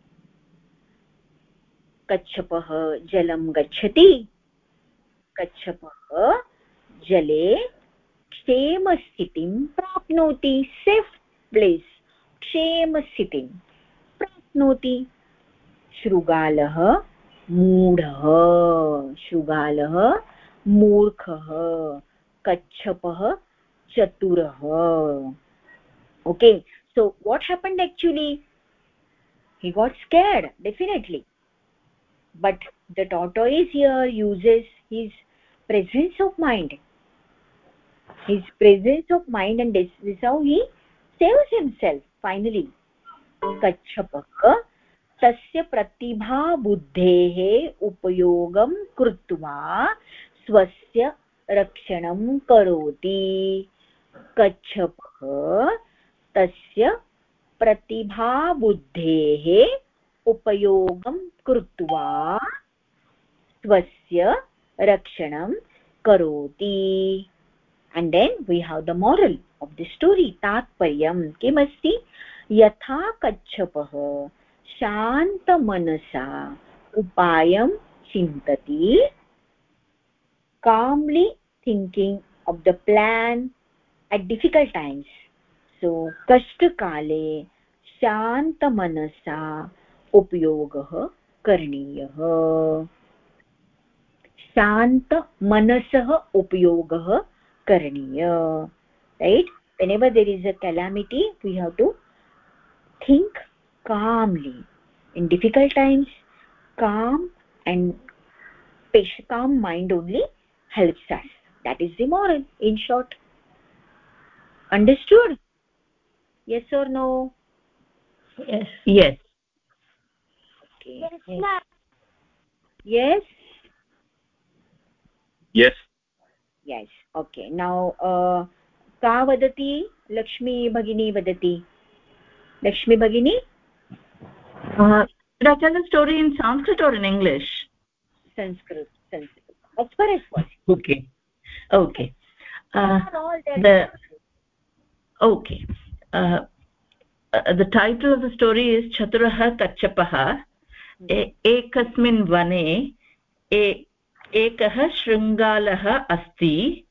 Kachapah jalam gacchati. Kachapah jale kshema sthitim prapnoti. Safe place. Kshema sthitim prapnoti. Shrugalah मूढः. Shrugalah मूर्खः. Kachapah chaturah. Okay, so what happened actually? He got scared, definitely, but the tortoise here uses his presence of mind. his presence of mind, and this, this is how he saves himself finally. Kachchapah tasya pratibha buddhehe upayogam krutva swasya rakshanam karoti. Kachchapah tasya pratibha buddhehe upayogam krutva swasya rakshanam karoti. And then we have the moral of the story. Tatparyam kimasti yatha Kachchapah shanta manasa upayam chintati, calmly thinking of the plan at difficult times. So kashta kale shanta manasa upyogah karniyah. Shanta manasah upyogah karniya. Right? Whenever there is a calamity, we have to think calmly. In difficult times, calm and patient, calm mind only helps us. That is the moral, in short. Understood? Yes or no? Yes. Yes. Okay. Yes, ma'am. Yes? Yes. Yes. Okay. Now, uh, ka vadati? Lakshmi Bhagini vadati. Lakshmi Bhagini? Uh, should I tell the story in Sanskrit or in English? Sanskrit. Sanskrit. As far as possible. Okay. Okay. Uh, the okay. Uh, uh, the title of the story is Chaturah Kachchapah. Ekasmin vane e ekah Shrungalah asti.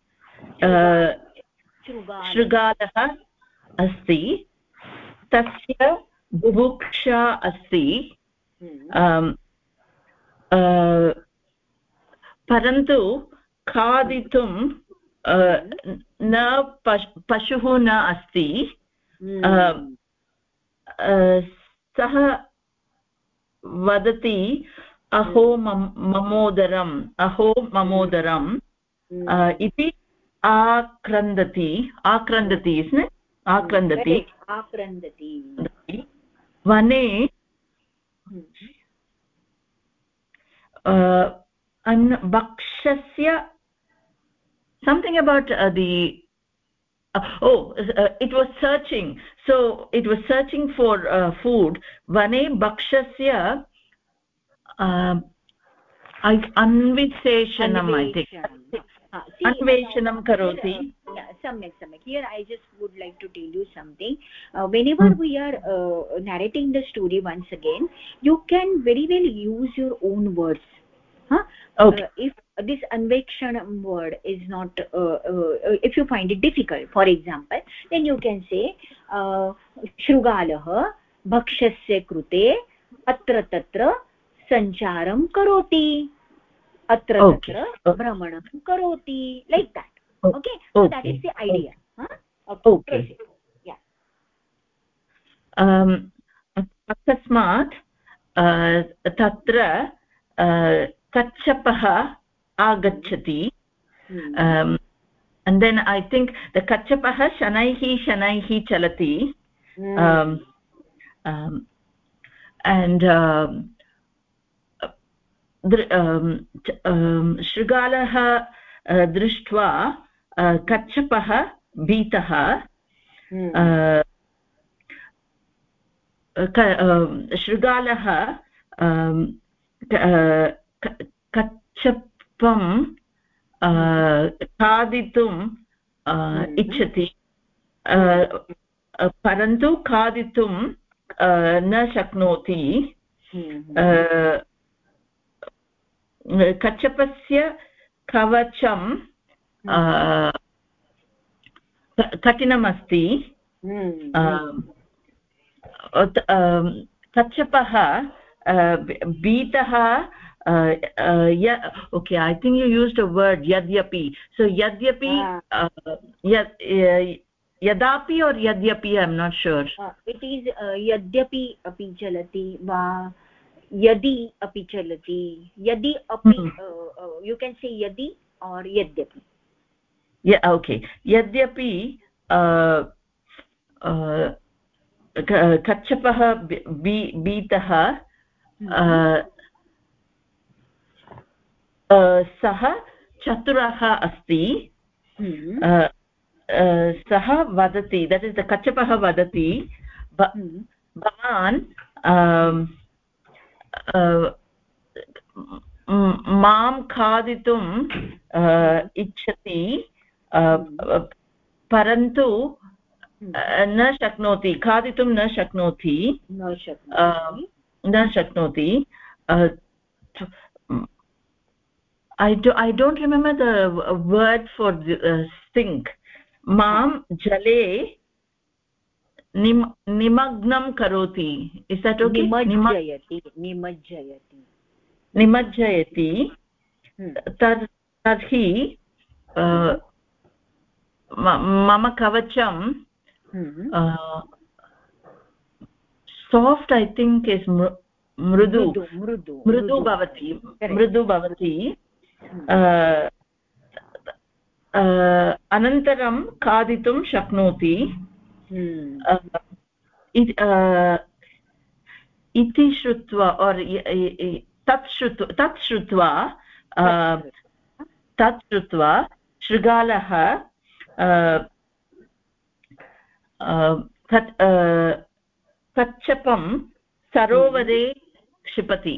Shrugalah asti. Tasya bubuksha asti. Parantu khaditum न पशुः न अस्ति. सः वदति अहो ममोदरम् अहो ममोदरम् इति आक्रन्दति आक्रन्दति isn't आक्रन्दति आक्रन्दति वने भक्षस्य something about uh, the uh, oh uh, it was searching, so it was searching for uh, food. Vane bhakshasya uh, anvisheshanam, I think. Anveshanam karoti. Yeah, samyak samyak. Here I just would like to tell you something. Uh, whenever hmm. we are uh, narrating the story once again, you can very well use your own words. Huh? Okay. Uh, if this anvekshanam word is not, uh, uh, if you find it difficult, for example, then you can say shrugalah bhakshasya krute atra tatra sancharam karoti, atra okay. tatra brahmanam karoti, like that. Okay, okay. So okay. That is the idea. Okay. Huh? Okay. Okay. Yeah. Um, akasmat uh, tatra uh, Kachchapah agachati, mm-hmm. um, and then I think the Kachchapah shanaihi shanaihi chalati, mm-hmm. um, um, and um, um, um, Shrigalah uh, drishtva uh, Kachchapah bhitah, mm-hmm. uh, uh, Shrigalah um, uh, कच्छपं खादितुं इच्छति परन्तु खादितुं न शक्नोति. कच्छपस्य कवचं कठिनमस्ति. कच्छपः भीतः. Uh, uh, yeah, okay, I think you used a word yadyapi. So yadyapi, uh, yad, uh, yadapi or yadyapi, I'm not sure. Uh, it is uh, yadyapi api chalati va yadi api chalati. Yadi api, hmm. uh, uh, you can say yadi or yadyapi. yeah, okay. Yadyapi कच्छपः बीतः सः चतुरः अस्ति सः वदति that is the कच्छपः वदति भवान् मां खादितुम् इच्छति परन्तु न शक्नोति खादितुं न शक्नोति न शक्नोति I do I don't remember the word for uh, sink. Mam jale nim nimagnam karoti. Is that okay? Nimajjayati. Nimajjayati. Nimajjayati. Tad tadhi mama kavacham soft, I think, is mrudu mrudu mrudu mrudu bhavati mrudu bhavati अनन्तरं खादितुं शक्नोति इति श्रुत्वा और तत् श्रुत्वा तत् श्रुत्वा तत् श्रुत्वा शृगालः कच्छपं सरोवरे क्षिपति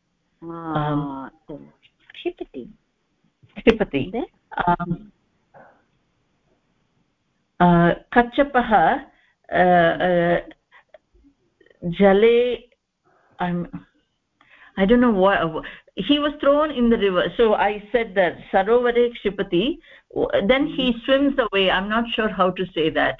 क्षिपति क्षिपति कच्छपः जले I don't know what he was thrown in the river, so I said that sarovare kshipati, then he swims away. I'm not sure how to say that.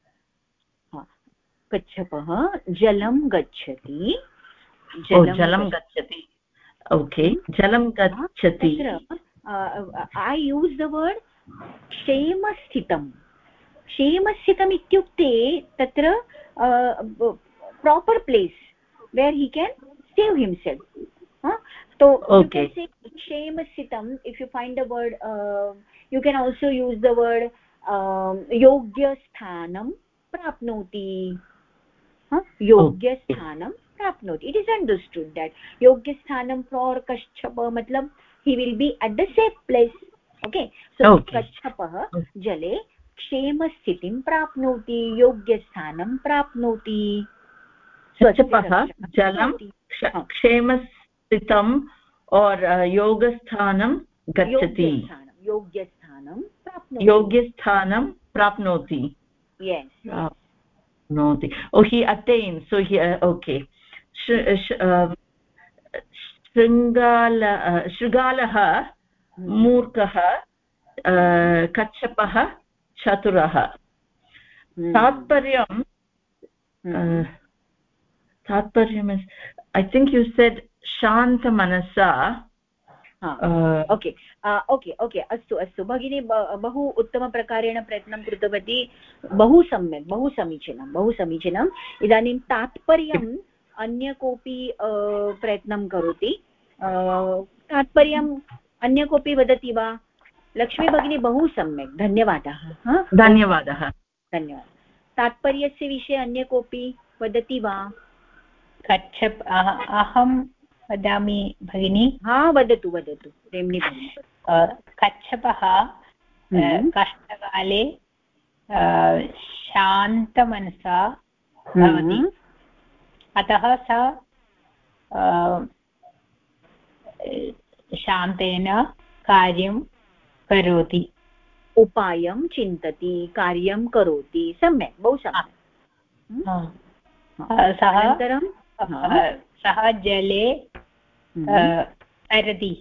Kachapah jalam gacchati. Oh, jalam gacchati. Okay, jalam gacchati. Uh, I use the word kshemassthitam. Kshemassthitam ityukte tatra uh, proper place where he can save himself. Huh? So okay. You can say kshemassthitam. If you find the word, uh, you can also use the word um, yogya sthanam prapnoti. Huh? Yogya sthanam prapnoti. It is understood that yogya sthanam for kachapa matlab he will be at the safe place. Okay, so okay. Kachapah jale kshema sthitim prapnoti yogya sthanam prapnoti. Kachapah jalam kshema sthitam or yoga sthanam gacchati. Yogya sthanam prapnoti. Yogya sthanam prapnoti. Yes. Prapnoti. Oh, he attains. So he uh, okay. Sh, sh, uh, शृङ्गाल शृगालः मूर्खः कच्छपः चतुरः तात्पर्यं तात्पर्यम् is I think you said शान्तमनसा okay okay okay अस्तु अस्तु भगिनी बहु उत्तमप्रकारेण प्रयत्नं कृतवती बहु सम्यक् बहु समीचीनं बहु समीचीनम् इदानीं तात्पर्यं अन्य कोऽपि प्रयत्नं करोति तात्पर्यम् अन्य कोऽपि वदति वा लक्ष्मी भगिनी बहु सम्यक् धन्यवादः धन्यवादः धन्यवादः तात्पर्यस्य विषये अन्य कोऽपि वदति वा कच्छप अहं वदामि भगिनी हा वदतु वदतु रेम्नि भगिनी कच्छपः कष्टकाले शान्तमनसा भवति अतः सा शान्तेन कार्यं करोति उपायं चिन्तति कार्यं करोति सम्यक् बहु सम्यक् सः अनन्तरं सः जले तरति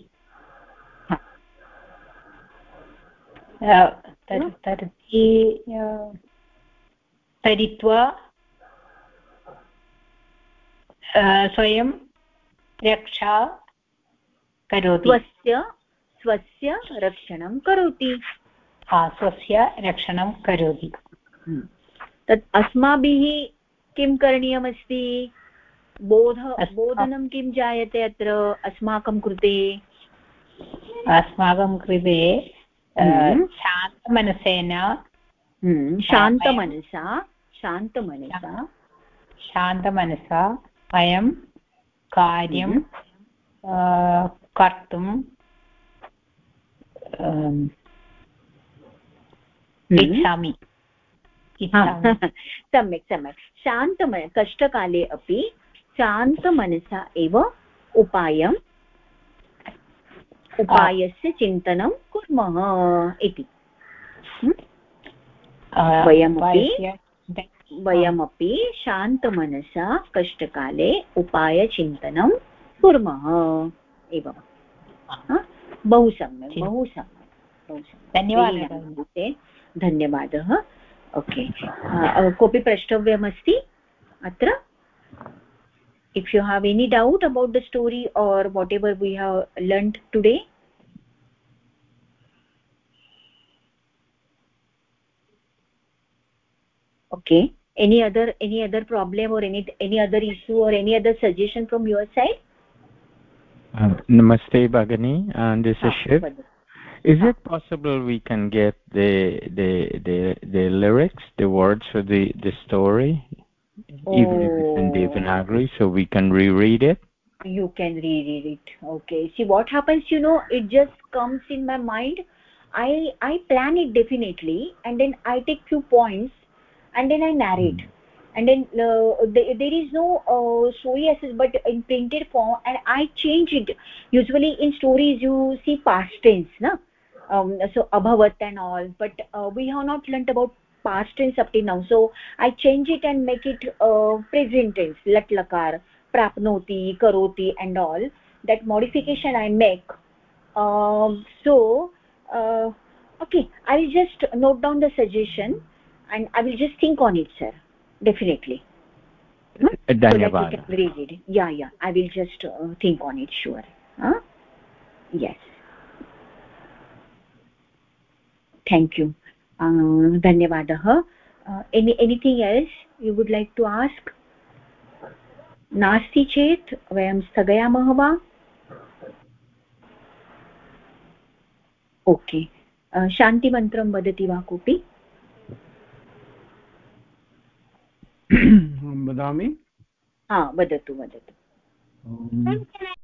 तरति तरित्वा स्वयं रक्षा करोति स्वस्य स्वस्य रक्षणं करोति हा स्वस्य रक्षणं करोति तत् अस्माभिः किं करणीयमस्ति बोध बोधनं किं जायते अत्र अस्माकं कृते अस्माकं कृते शान्तमनसेन शान्तमनसा शान्तमनसा शान्तमनसा वयं कार्यं कर्तुं इच्छामि सम्यक् सम्यक् शान्तमन कष्टकाले अपि शान्तमनसा एव उपायम् उपायस्य चिन्तनं कुर्मः इति वयमपि वयमपि शान्तमनसा कष्टकाले उपायचिन्तनं कुर्मः एवं बहु सम्यक् बहु सम्यक् बहु सम्यक् धन्यवादः धन्यवादः ओके कोऽपि प्रष्टव्यमस्ति अत्र if you have any doubt about the story or whatever we have learnt today. Okay, any other any other problem or any any other issue or any other suggestion from your side? uh, namaste Bhagini, and this is Shiv. Is it possible we can get the the the the lyrics, the words for the the story, oh. even if it's in Devanagari, so we can reread it? You can reread it. Okay, see what happens, you know, it just comes in my mind. I I plan it definitely, and then I take few points and then I narrate, and then uh, there, there is no uh, story as such, but in printed form, and I change it. Usually in stories you see past tense, na? Um, so abhavat and all, but uh, we have not learnt about past tense up till now, so I change it and make it uh, present tense, lat lakar, prapnoti, karoti and all. That modification I make. Um, so uh, okay, I will just note down the suggestion and I will just think on it, sir, definitely. Hmm? So that we can read it. Yeah, yeah, I will just uh, think on it, sure. Huh? Yes. Thank you. uh, धन्यवादः. uh, any anything else you would like to ask? नास्ति चेत् वयं स्थगयामः वा? Okay, शान्तिमन्त्रं वदति वा कोऽपि? वदामि? हा, वदतु वदतु.